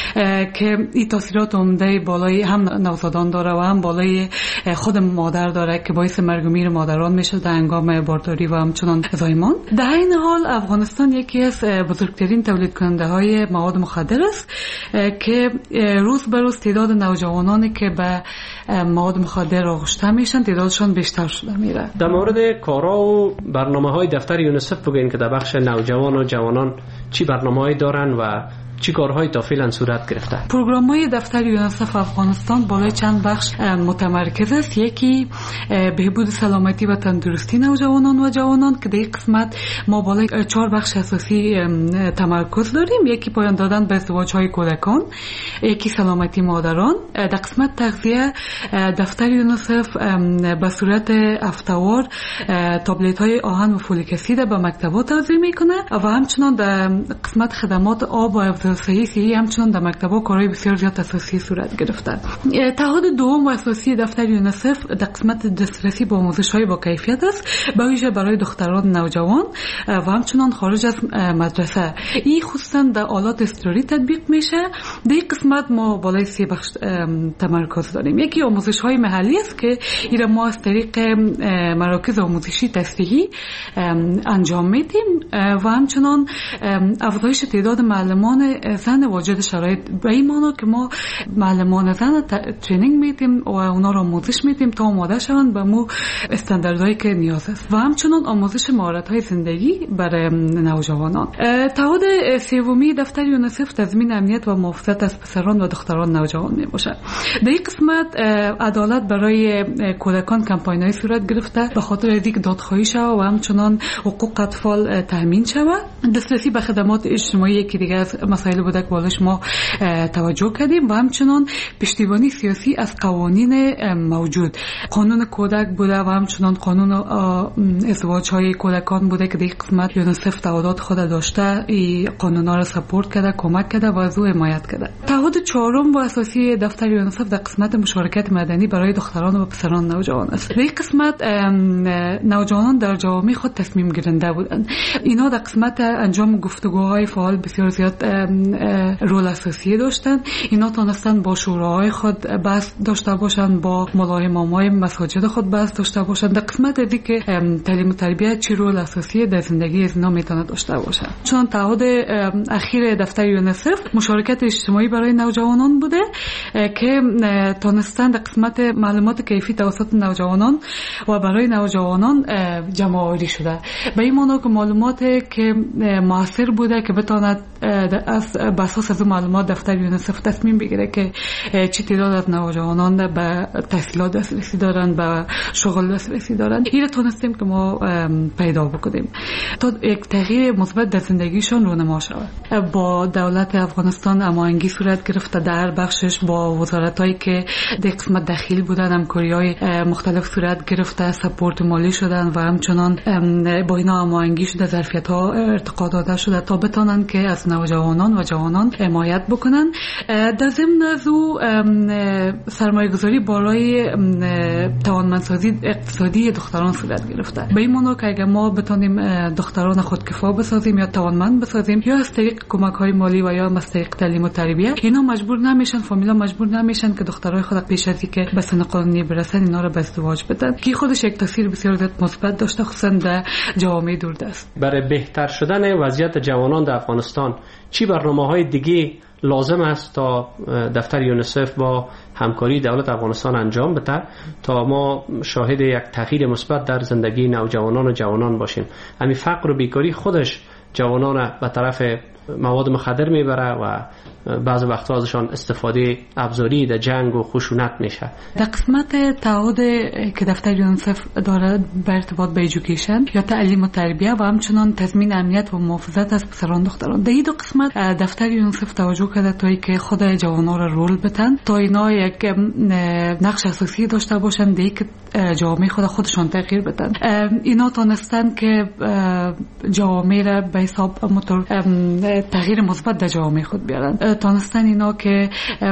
که این تاثیرات عمده بالای هم نوزادان داره و هم بالای خود مادر داره که باعث مرگ و میر مادران میشه در هنگام بارداری و همچنان زایمان. در این حال افغانستان یکی از بزرگترین تولید کننده های مواد مخدر است که روز به روز تعداد نوجوانانی که به مواد مخدر آغشته میشن تعدادشان بیشتر شده میره. در مورد کارا و برنامه‌های دفتر یونیسف بگین که در بخش نوجوان و جوانان چی برنامه‌هایی دارن و چی کارهایی تا فعلا صورت گرفته؟ پروگرام‌های دفتر یونیسف افغانستان بالای چند بخش متمرکز است. یکی بهبود سلامتی و تندرستی نوجوانان و جوانان که در این قسمت ما بالای چهار بخش اساسی تمرکز داریم. یکی پایان دادن به ازدواج‌های کودکان، یکی سلامتی مادران. در قسمت تغذیه دفتر یونیسف به صورت هفته‌وار تابلت‌های آهن و فولیک اسید به مکتبات توزیع میکنه و همچنان در قسمت خدمات آب و صحیح صحیح همچنان در مکتب‌ها کارهای بسیار زیاد اساسی صورت گرفته. تعهد دوم و اساسی دفتر یونیسف در قسمت دسترسی به آموزش‌های با کیفیت است، به ویژه برای دختران نوجوان و همچنان خارج از مدرسه. این خصوصا در آلات اضطراری تطبیق میشه. در این قسمت ما بالای سه بخش تمرکز داریم. یکی آموزش‌های محلی است که این ما از طریق مراکز آموزشی تفریحی انجام میدیم و همچنان افزایش تعداد معلمان زن واجد شرایط به این معنی که ما معلمان زن ترینینگ میدیم و اونا را آموزش میدیم تا آماده شوند به مو استانداردهایی که نیاز است و همچنان آموزش مهارت‌های زندگی برای نوجوانان. تعهد سومی دفتر یونیسف تضمین امنیت و محافظت از پسران و دختران نوجوان میباشد. در این قسمت عدالت برای کودکان کمپاین‌های صورت گرفته به خاطر اینکه دادخواهی شود و همچنان حقوق اطفال تامین شود. دسترسی به خدمات اجتماعی که دیگه از مسائل بوده که بالش ما توجه کردیم و همچنان پشتیبانی سیاسی از قوانین موجود. قانون کودک بوده و همچنان قانون ازدواج‌های کودکان بوده که در این قسمت یونیسف تعهدات خود داشته، این قانونا را سپورت کرده، کمک کرده و از او حمایت کرده. تعهد چهارم و اساسی دفتر یونیسف در قسمت مشارکت مدنی برای دختران و پسران نوجوان است. در این قسمت نوجوانان در جوامع خود تصمیم گیرنده بودند. اینا در قسمت انجام گفتگوهای فعال بسیار زیاد رول اساسی داشتند. اینا تونستن با شوراهای خود بحث داشته باشند، با ملای امامای مساجد خود بحث داشته باشند. در قسمت دیگه که تعلیم و تربیت چه رول اساسی در زندگی از اینا میتونه داشته باشه. چون تعهد اخیر دفتر یونیسف مشارکت اجتماعی برای نوجوانان بوده که تونستن در قسمت معلومات کیفی توسط نوجوانان و برای نوجوانان جمع آوری شده. به این معنی که معلومات که موثر بوده که بتواند از اساس از معلومات دفتر یونیسف تصمیم بگیره که چه تعداد از نوجوانان به تحصیلات دسترسی دارن، به شغل دسترسی دارن. این رو تونستیم که ما پیدا بکنیم تا یک تغییر مثبت در زندگیشون رونما شود. با دولت افغانستان هماهنگی صورت گرفته در بخشش، با وزارتایی که در قسمت داخل بودن همکاری‌های مختلف صورت گرفته، سپورت مالی شدن و همچنان با اینا هماهنگی شده، ظرفیت‌ها ارتقا داده شده تا بتونن که از نوجوانان و جوانان حمایت بکنن. در ضمن از او سرمایه‌گذاری بالای توانمندسازی اقتصادی دختران صورت گرفته. به این معنی که اگر ما بتونیم دختران خودکفا بسازیم یا توانمند بسازیم، یا از طریق کمک‌های مالی و یا از طریق تعلیم و تربیت، اینا مجبور نمیشن، فامیلا مجبور نمیشن که دخترای خود پیش از اینکه به سن قانونی برسن اینا رو به ازدواج بدن، که خودش یک تاثیر بسیار زیاد مثبت داشته، خصوصا در جوامع دوردست. برای بهتر شدن وضعیت جوانان در افغانستان چی برنامه‌های دیگه لازم است تا دفتر یونیسف با همکاری دولت افغانستان انجام بده تا ما شاهد یک تغییر مثبت در زندگی نوجوانان و جوانان باشیم؟ همین فقر و بیکاری خودش جوانان به طرف مواد مخدر میبره و بعض وقتا ازشان استفاده ابزاری در جنگ و خشونت میشه. در قسمت تعهد که دفتر یونیسف داره به ارتباط به ایژوکیشن یا تعلیم و تربیت و همچنان تضمین امنیت و محافظت از پسران دختران، در این دو قسمت دفتر یونیسف توجه کرده تا که خود جوانان را رول بدن تا اینا یک نقش اساسی داشته باشن در اینکه جامعه خود خودشان تغییر بدن. اینا تونستن که جامعه را به حساب موتور تغییر مثبت در جامعه خود بیارن. تونستن اینا که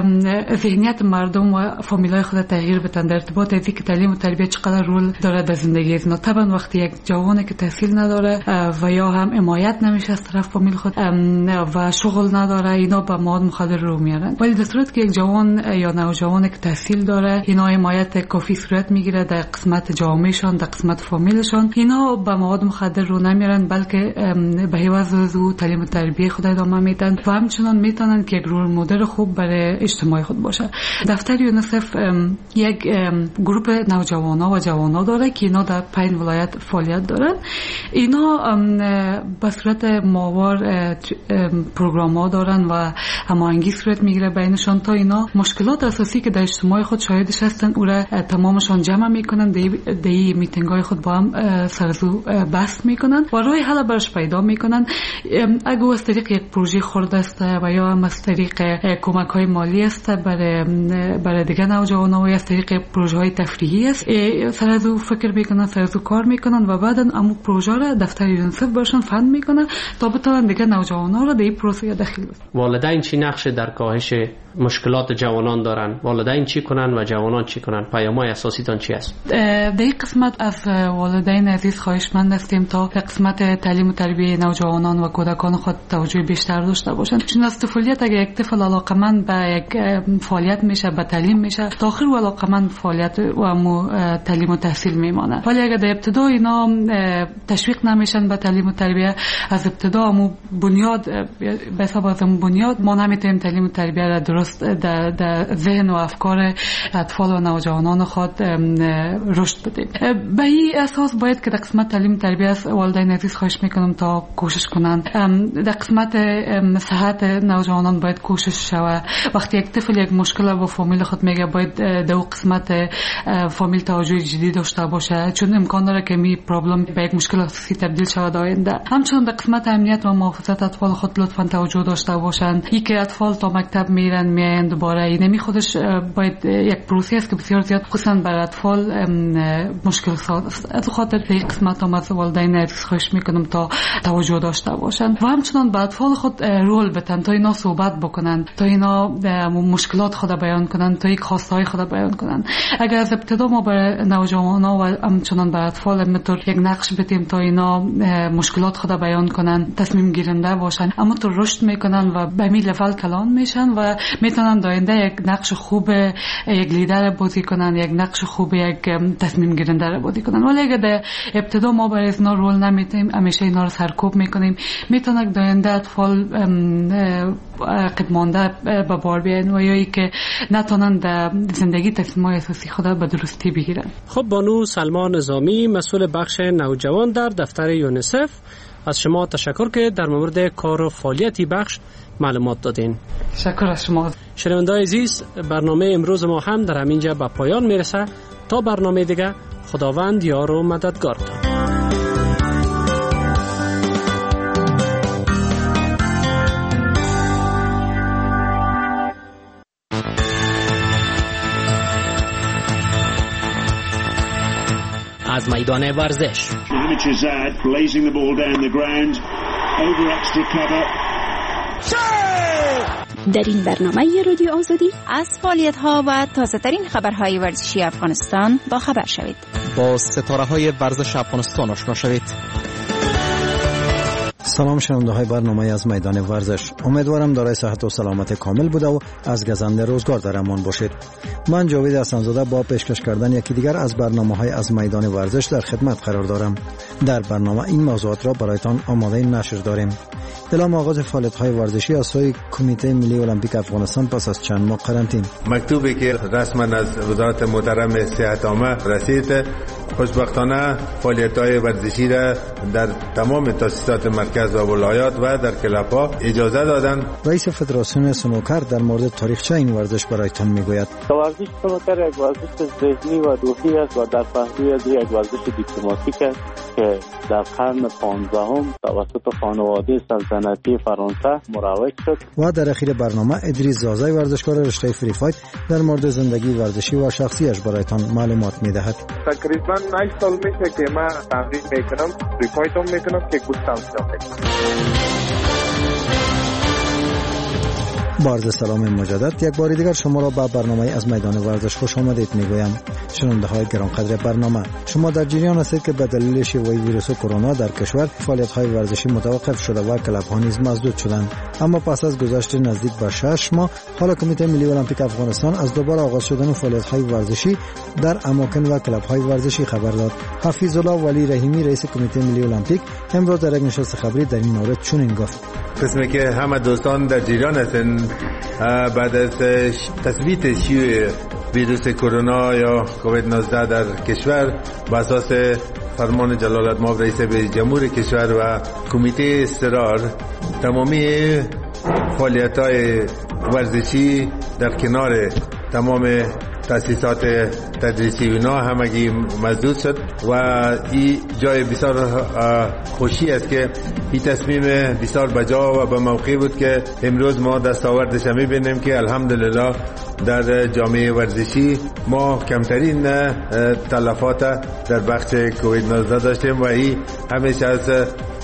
ذهنیت مردم و فامیلای خود تغییر بدن در ارتباط از اینکه تعلیم و تربیت چقدر رول داره در زندگی اینا. طبعا وقتی یک جوانی که تحصیل نداره و یا هم حمایت نمیشه از طرف فامیل خود و شغل نداره، اینا به مواد مخدر رو میارن. ولی در صورت که یک جوان یا نوجوانی که تحصیل داره، اینا حمایت کافی صورت میگیره در قسمت جامعهشان، در قسمت فامیلشان، اینا به مواد مخدر رو نمیارن، بلکه به عوض از او تعلیم و تربیت خود ادامه میدن و همچنان میتونن که یک رول مدل خوب برای اجتماع خود باشه. دفتر یونیسف یک گروه نوجوانا و جوانا داره که اینا در پنج ولایت فعالیت دارن. اینا به صورت ماهوار پروگرام‌ها دارن و هماهنگی صورت میگیره بینشان تا اینا مشکلات اساسی که در اجتماع خود شاهدش هستن او را تمامشان جمع میکنن، در این میتینگ‌های خود با هم سرزو بحث میکنن و راه حل برش پیدا میکنن. اگه از طریق یک پروژه خرد است و یا هم از طریق کمک‌های مالی است برای برای دیگر نوجوانان و یا از طریق پروژه‌های تفریحی است، سرزو فکر میکنن، سرزو کار میکنن و بعداً امو پروژه را دفتر یونیسف برشون فند میکنه تا بتونن دیگر نوجوانان را در این پروسه داخل بشن. والدین چی نقش در کاهش مشکلات جوانان دارن، والدین چی کنن و جوانان چی کنن؟ پیام‌های اساسیتان چی است؟ در این قسمت از والدین عزیز خواهشمند هستیم تا در قسمت تعلیم و تربیت نوجوانان و کودکان خود توجه بیشتر داشته باشند. چون از طفولیت اگر یک طفل علاقمند به یک فعالیت میشه، به تعلیم میشه، تا آخر و علاقمند فعالیت و تعلیم و تحصیل میمانه. ولی اگر در ابتدا اینا تشویق نمیشن به تعلیم و تربیت، از ابتدا همو بنیاد به حساب از بنیاد ما نمیتونیم تعلیم و تربیت را درست در, در ذهن و افکار اطفال و نوجوانان خود رشد بدیم. به این اساس باید که در قسمت تعلیم و تربیت والدین عزیز خواهش میکنم تا کوشش کنند. در قسمت صحت نوجوانان باید کوشش شود. وقتی یک طفل یک مشکل با فامیل خود میگه، باید در قسمت فامیل توجه جدی داشته باشه، چون امکان داره که می پرابلم به یک مشکل اساسی تبدیل شود آینده. همچنین در قسمت امنیت و محافظت اطفال خود لطفاً توجه داشته باشند. این که اطفال تا مکتب میرن میاین دوباره، این نمی خودش باید یک پروسه است که بسیار زیاد خصوصا برای اطفال مشکل ساز است. از خاطر این قسمت هم از والدین عزیز خواهش میکنم تا توجه داشته باشند و همچنین به اطفال خود رول بدن تا اینا صحبت بکنن، تا اینا مشکلات خود بیان کنن، تا یک خواسته های خود بیان کنن. اگر از ابتدا ما برای نوجوانان و همچنین برای اطفال همینطور یک نقش بدیم تا اینا مشکلات خود بیان کنن، تصمیم گیرنده باشن، اما تو رشد میکنن و به می لول کلان میشن و میتونن داینده یک نقش خوب یک لیدر بازی کنن، یک نقش خوب یک تصمیم گیرنده بازی کنن. ولی اگر در ابتدا ما برای اینا رول نمیدیم، همیشه اینا رو سرکوب میکنیم، میتونه داینده اطفال قدمانده به بار بیاین و یا ای که نتونن در زندگی تصمیم‌های اساسی خود به درستی بگیرن. خب بانو سلما نظامی، مسئول بخش نوجوان در دفتر یونیسف، از شما تشکر که در مورد کار و فعالیتی بخش معلومات دادین. تشکر از شما. شنونده‌های عزیز، برنامه امروز ما هم در همینجا به پایان میرسه. تا برنامه دیگه، خداوند یار و مددگارتان. از میدان ورزش در این برنامه رادیو آزادی از فعالیت‌ها و تازه‌ترین خبرهای ورزشی افغانستان با خبر شوید. با ستاره‌های ورزش افغانستان آشنا شوید. سلام شنونده های برنامه از میدان ورزش، امیدوارم دارای صحت و سلامت کامل بوده و از گزند روزگار در امان باشید. من جاوید حسن‌زاده با پیشکش کردن یکی دیگر از برنامه های از میدان ورزش در خدمت قرار دارم. در برنامه این موضوعات را برایتان آماده نشر داریم. اعلام آغاز فعالیت های ورزشی از سوی کمیته ملی المپیک افغانستان پس از چند ماه قرنطینه. مکتوبی که رسما از وزارت محترم صحت عامه رسید، خوشبختانه فعالیت های ورزشی را در تمام تاسیسات مرکز و ولایات و در کلب‌ها اجازه دادند. رئیس فدراسیون سنوکر در مورد تاریخچه این ورزش برایتان میگوید. ورزش سنوکر یک ورزش ذهنی و روحی است و در پهلوی از یک ورزش دیپلماتیک است که در قرن پانزدهم توسط خانواده سلطنتی فرانسه مروج شد. و در اخیر برنامه ادریس زازای ورزشکار رشته فری فایت در مورد زندگی ورزشی و شخصیش برایتان معلومات میدهد. تقریبا هشت سال میشه که من تمرین میکنم، فری فایت هم میکنم که گوشتم میکنم. با سلام مجدد یک بار دیگر شما را به برنامه از میدان ورزش خوش آمدید میگویم. شنونده های گرانقدر برنامه، شما در جریان هستید که به دلیل شیوع ویروس کرونا در کشور فعالیت های ورزشی متوقف شده و کلب ها نیز مسدود شدند. اما پس از گذشت نزدیک به شش ماه، حالا کمیته ملی المپیک افغانستان از دوباره آغاز شدن فعالیت های ورزشی در اماکن و کلب های ورزشی خبر داد. حفیظ الله ولی رحیمی رئیس کمیته ملی المپیک امروز در یک نشست خبری در این مورد چنین گفت: قسمی که همه دوستان در جریان هستند، بعد از تثبیت شیوع ویروس کرونا یا کووید نوزده در کشور به اساس فرمان جلالتمآب رئیس جمهور کشور و کمیته اضطرار، تمامی فعالیت‌های ورزشی در کنار تمام تاسیسات تدریسی اینا همگی مسدود شد و این جای بسیار خوشی است که این تصمیم بسیار بجا و به موقع بود که امروز ما دستاوردش می‌بینیم که الحمدلله در جامعه ورزشی ما کمترین تلفات در بخش کووید نوزده داشتیم و این همیشه از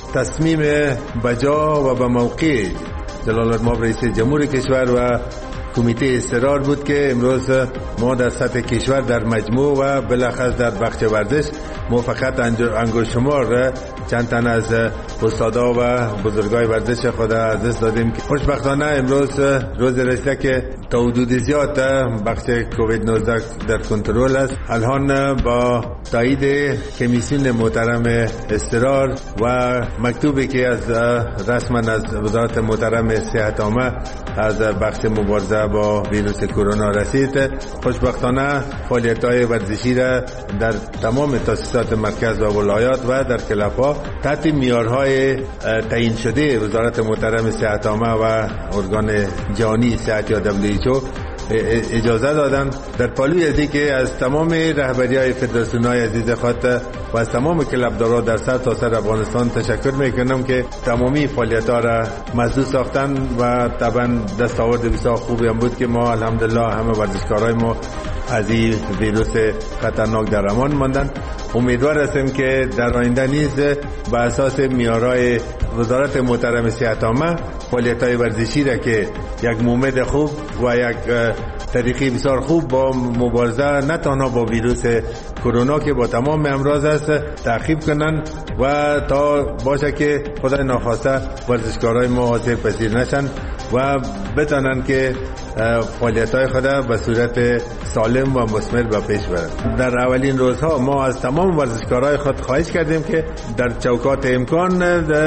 تصمیم بجا و به موقع جلالتمآب رئیس جمهور کشور و کمیته اصرار بود که امروز ما در سطح کشور در مجموع و بالاخص در بخش ورزش ما فقط انگشت شمار چند تن از استادا و بزرگای ورزش خود از دست دادیم که خوشبختانه امروز روز رسیده که تا حدود زیاد بخش کووید نوزده در کنترل است. الان با تایید کمیسیون محترم اضطرار و مکتوبی که از رسما از وزارت محترم صحت عامه از بخش مبارزه با ویروس کرونا رسید، خوشبختانه فعالیت‌های ورزشی را در تمام تاسیسات مرکز و ولایات و در کلب‌ها تحت معیارهای تعیین شده وزارت محترم صحت عامه و ارگان جهانی صحت یا دبلیو اچ او اجازه دادن. در پالوی ازی که از تمام رهبری‌های فدراسیون‌های عزیز خود و از تمام کلب‌دارا در سر تا سر افغانستان تشکر میکنم که تمامی فعالیت‌ها را مسدود ساختن و طبعا دستاورد بسیار خوبی هم بود که ما الحمدلله همه ورزشکارای ما از این ویروس خطرناک در امان ماندن. امیدوار هستیم که در آینده نیز به اساس معیارهای وزارت محترم صحت عامه فعالیت‌های ورزشی را که یک مومد خوب و یک طریقی بسیار خوب با مبارزه نه تنها با ویروس کرونا که با تمام امراض است تعقیب کنن و تا باشه که خدای ناخواسته ورزشکارای ما آسیب پذیر نشن و بتونن که فعالیت‌های خود به صورت سالم و مثمر به پیش برن. در اولین روزها ما از تمام ورزشکارای خود خواهش کردیم که در چوکات امکان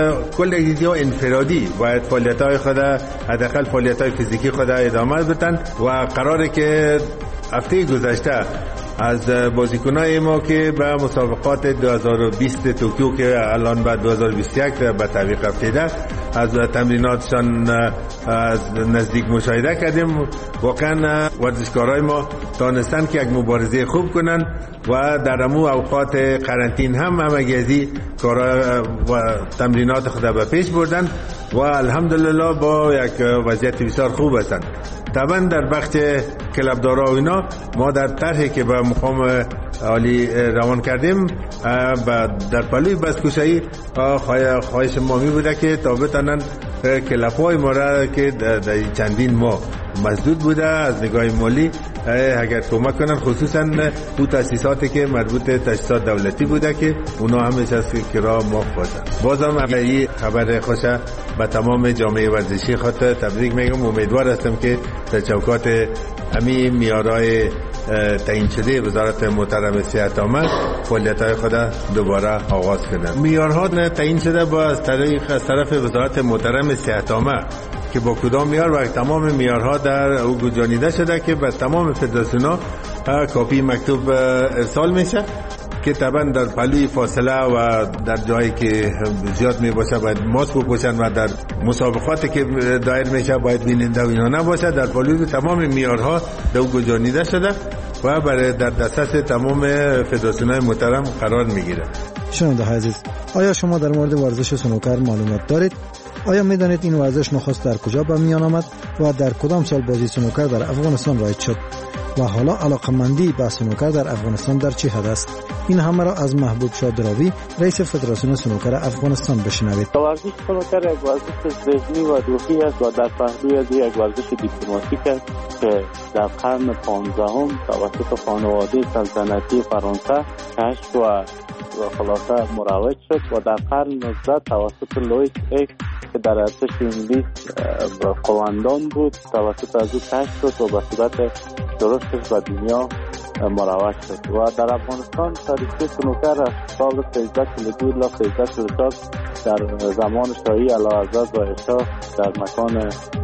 کل یا انفرادی باید فعالیت‌های خود حداقل فعالیت‌های فیزیکی خود ادامه بدن و قراره که هفته گذشته از بازیکنای ما که به مسابقات دو هزار و بیست توکیو که الان بعد دو هزار و بیست و یک به تعویق افتاده از تمریناتشان از نزدیک مشاهده کردیم. واقعا ورزشکارای ما تانستن که یک مبارزه خوب کنن و در امو اوقات قرنطین هم همگی کارا و تمرینات خود به پیش بردن و الحمدلله با یک وضعیت بسیار خوب هستند. طبعا در بخش کلبدارا و اینا ما در طرحی که به مقام عالی روان کردیم در پلوی بسکوشایی خواهش ما می بوده که تا بتانن کلب‌های ما را که در چندین ماه مسدود بوده از نگاه مالی اگر کمک کنن، خصوصا او تاسیساتی که مربوط تاسیسات دولتی بوده که اونا همیشه از کرا ماف باشن. بازم این خبر خوشه به تمام جامعه ورزشی خود تبریک میگم. امیدوار هستم که در چوکات همین معیارهای تعیین شده وزارت محترم صحت عامه فعالیت‌های خود دوباره آغاز کنند. معیارها تعیین شده با از طریق از طرف وزارت محترم صحت عامه که با کدام معیار و تمام معیارها در او گنجانیده شده که به تمام فدراسیون‌ها کپی مکتوب ارسال میشه که طبعا در پلوی فاصله و در جایی که زیاد می باشه باید ماسک بپوشن و در مسابقاتی که دایر میشه باید بیننده و اینا نباشه. در پلوی تمام معیارها در گنجانیده شده و برای در دسترس تمام فدراسیون‌های محترم قرار میگیره. شنونده عزیز، آیا شما در مورد ورزش سنوکر معلومات دارید؟ آیا میدانید این ورزش نخست در کجا به میان آمد و در کدام سال بازی سنوکر در افغانستان رایج شد و حالا علاقمندی به سنوکر در افغانستان در چه حد است؟ این همه را از محبوب شاه دراوی، رئیس فدراسیون سنوکر افغانستان بشنوید. ورزش سنوکر یک ورزش ذهنی و روحی است و در پهلوی از یک ورزش دیپلماتیک است که در قرن پانزدهم توسط خانواده سلطنتی فرانسه کشف و خلاصه مروج شد و در قرن نوزدهم توسط لوئیس اکس که در ارتش انگلیس قواندان بود توسط از او کشف شد و به صورت درستش به دنیا مروج شد و در افغانستان تاریخی سنوکر از سال سیزده چهل و دو تا سیزده چهل و چهار در زمان شاهی اعلیحضرت و شاه در مکان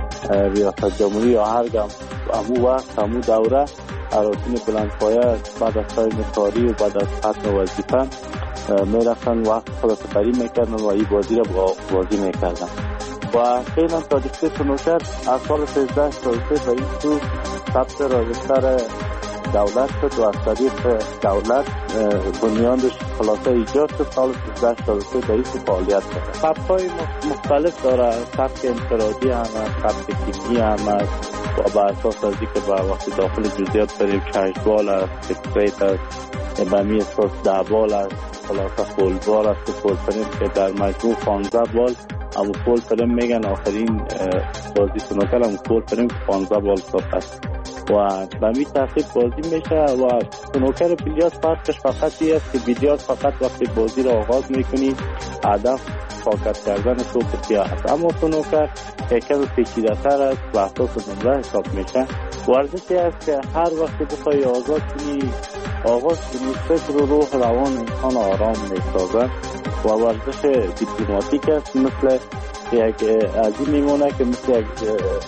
ریاست جمهوری یا هرگم امو وقت امو دوره اراسین بلندپایه بعد از تایم کاری و بعد از ختم وظیفه میرفتن وقت خود سپری میکردن و این بازی را بازی میکردن و فعلا تاریخی سنوکر از سال سیزده چهل و سه به این سو ثبت راجستر دولت شد و از طریق دولت بنیانش خلاصه ایجاد شد. سال سیزده چهل و سه به این سو فعالیت کرد. سبک‌های مختلف داره، سبک انفرادی هم هست، سبک تیمی هم هست و با اساس از اینکه با وقتی داخل جزئیات بریم کشت بال است، استریت است، به می اساس ده بال است، خلاصه فول بال است، فول پنیر که در مجموع پانزده بال اما پول فریم میگن آخرین بازی سنوکر هم پول فریم پانزده بال ساخت است و به می ترتیب بازی میشه و سنوکر بیلیارد فرقش فقط این است که بیلیارد فقط وقتی بازی را آغاز میکنی هدف پاکت کردن توپ سیاه است، اما سنوکر یکم پیچیده تر است و اساس نمره حساب میشه. ورزشی است که هر وقتی بخوای آزاد کنی آغاز کنی فکر و روح روان انسان آرام میسازد و ورزش دیپلماتیک است، مثل یک از این میمونه که مثل یک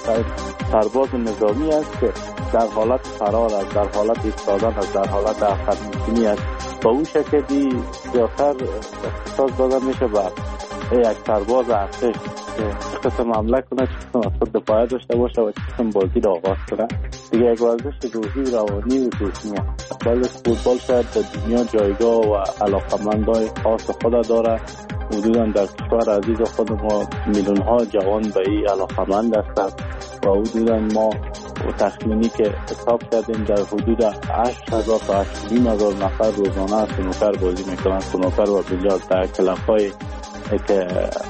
سرباز نظامی است که در حالت فرار است، در حالت ایستادن است، در حالت عقب نشینی است. با اون شکلی زیادتر اختصاص داده میشه به یک سرباز ارتش که قسم حمله کنه، چه قسم از خود دفاع داشته باشه و چه قسم بازی را آغاز کنه. دیگه یک ورزش روحی، روانی و جسمی است. ورزش فوتبال شاید در دنیا جایگاه و علاقمندای خاص خود داره. حدودا در کشور عزیز خود ما میلیون ها جوان به این علاقمند هستند و حدودا ما تخمینی که حساب کردیم در حدود هشت هزار تا هشت هزار نفر روزانه سنوکر بازی میکنن. سنوکر و بیلیارد در کلاب های که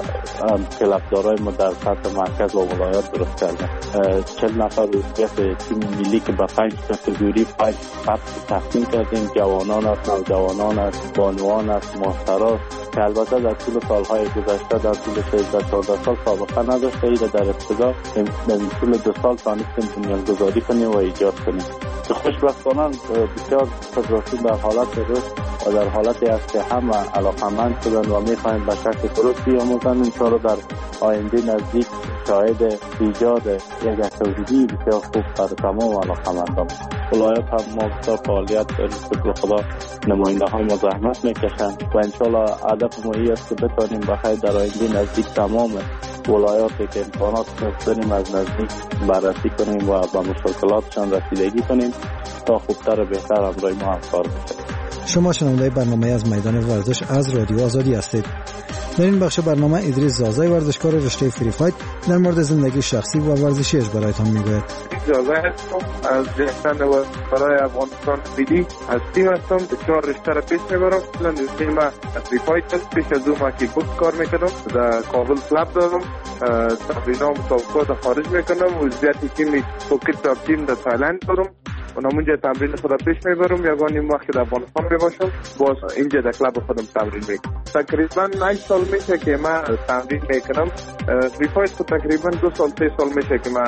کلاب دارای ما در سطح مرکز و ولایات درست کردن. چهل نفر عضویت تیم ملی که به پنج کاتگوری پنج فصل تقسیم کردیم. جوانان است، نوجوانان است، بانوان است، ماستران که البته در طول سالهای گذشته در طول سیزده چهارده سال سابقه نداشته. ایره در ابتدا در طول دو سال تانستیم بنیانگذاری کنیم و ایجاد کنیم که خوشبختانه بسیار فدراسیون در حالت رشد و در حالتی است که همه علاقمند شدن و میخواهیم به شکل درست بیاموزن. انشاءالله در آینده نزدیک شاهد ایجاد یک اکتیویتی بسیار خوب در تمام علاقمندان. ولایت هم ما بسیار فعالیت داریم که خدا نماینده های ما زحمت میکشن و انشاءالله هدف ما این است که بتانیم بخیر در آینده نزدیک تمام ولایاتی که امکانات داریم از نزدیک بررسی کنیم و به مشکلاتشان رسیدگی کنیم تا خوبتر و بهتر همراه ما همکار بشیم. شما شنونده برنامه از میدان ورزش از رادیو آزادی هستید. در این بخش برنامه ادریس زازای ورزشکار رشته فری فایت در مورد زندگی شخصی و ورزشیش برایتان میگوید. زازای هستم از جهتن و برای افغانستان فیدی از تیم هستم. بسیار رشته را پیش میبرم. رشته ما فری فایت است. پیش از او ما که بوکس کار میکنم. در کابل کلاب دارم. تمرینام مسابقات خارج میکنم. عضویت تیم پوکت تاپ تیم در تایلند دارم. و همونجا تمرین خدا پیش میبرم. یگانیم وقتی در افغانستان میباشم باز اینجا در کلاب خودم تمرین میکنم. تقریبا هشت سال میشه که ما تمرین میکنم. فری فایت خود تقریبا دو سال سه سال میشه که ما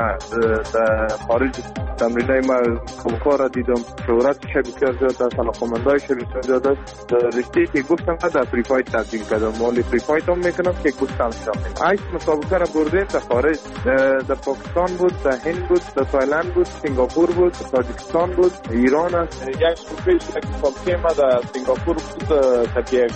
در خارج تمرینای ما کار دیدم. شهرتش بسیار زیاد است، علاقمندایش بسیار زیاد است. رشته که گفتم در فری فایت تمرین کردم. ولی فری فایت هم میکنم که گفتم شام. هشت مسابقه را بردیم در خارج. در پاکستان بود، در هند بود، در تایلند بود، سنگاپور بود، تاجیکستان بود، ایران است. یک سوپیش یک مسابقه ما در سنگاپور بود که یک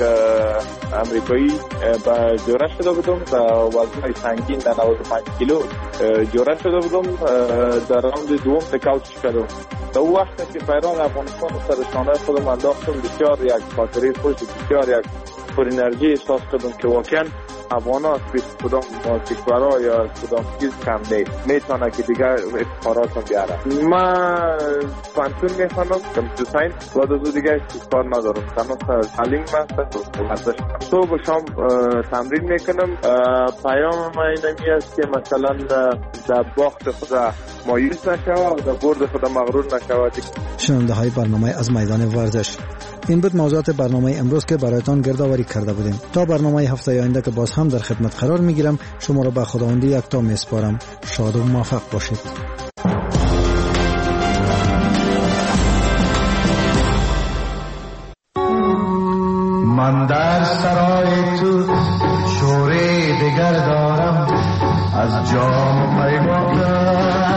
امریکایی با جوره شده بودم در وزن سنگین در نود و پنج کیلو جوره شده بودم. در راوند دوم نکاوت کردم. در اون وقت که پیران افغانستان سر شانه خودم انداختم بسیار یک خاطره خوش، بسیار یک پر انرژی احساس کردم که واقعا افغان ها از کدام کشورها یا از کدام چیز کم نیست، میتونه که دیگر افتخارات هم بیاره. من فانتون میخوانم کمپیوتر ساینس و از دیگه کار ندارم. تنها تعلیم هست. صبح و شام تمرین میکنم. پیام ما اینمی است که مثلا در باخت خدا مایوس نشود و در برد خدا مغرور نشود. شنونده های برنامه از میدان ورزش، این بود موضوعات برنامه امروز که برایتان گردآوری کرده بودیم. تا برنامه هفته آینده که باز هم در خدمت قرار میگیرم، شما را به خداوندی یکتا میسپارم. شاد و موفق باشید. من در سرای تو شوری دگر دارم، از جام میگفتم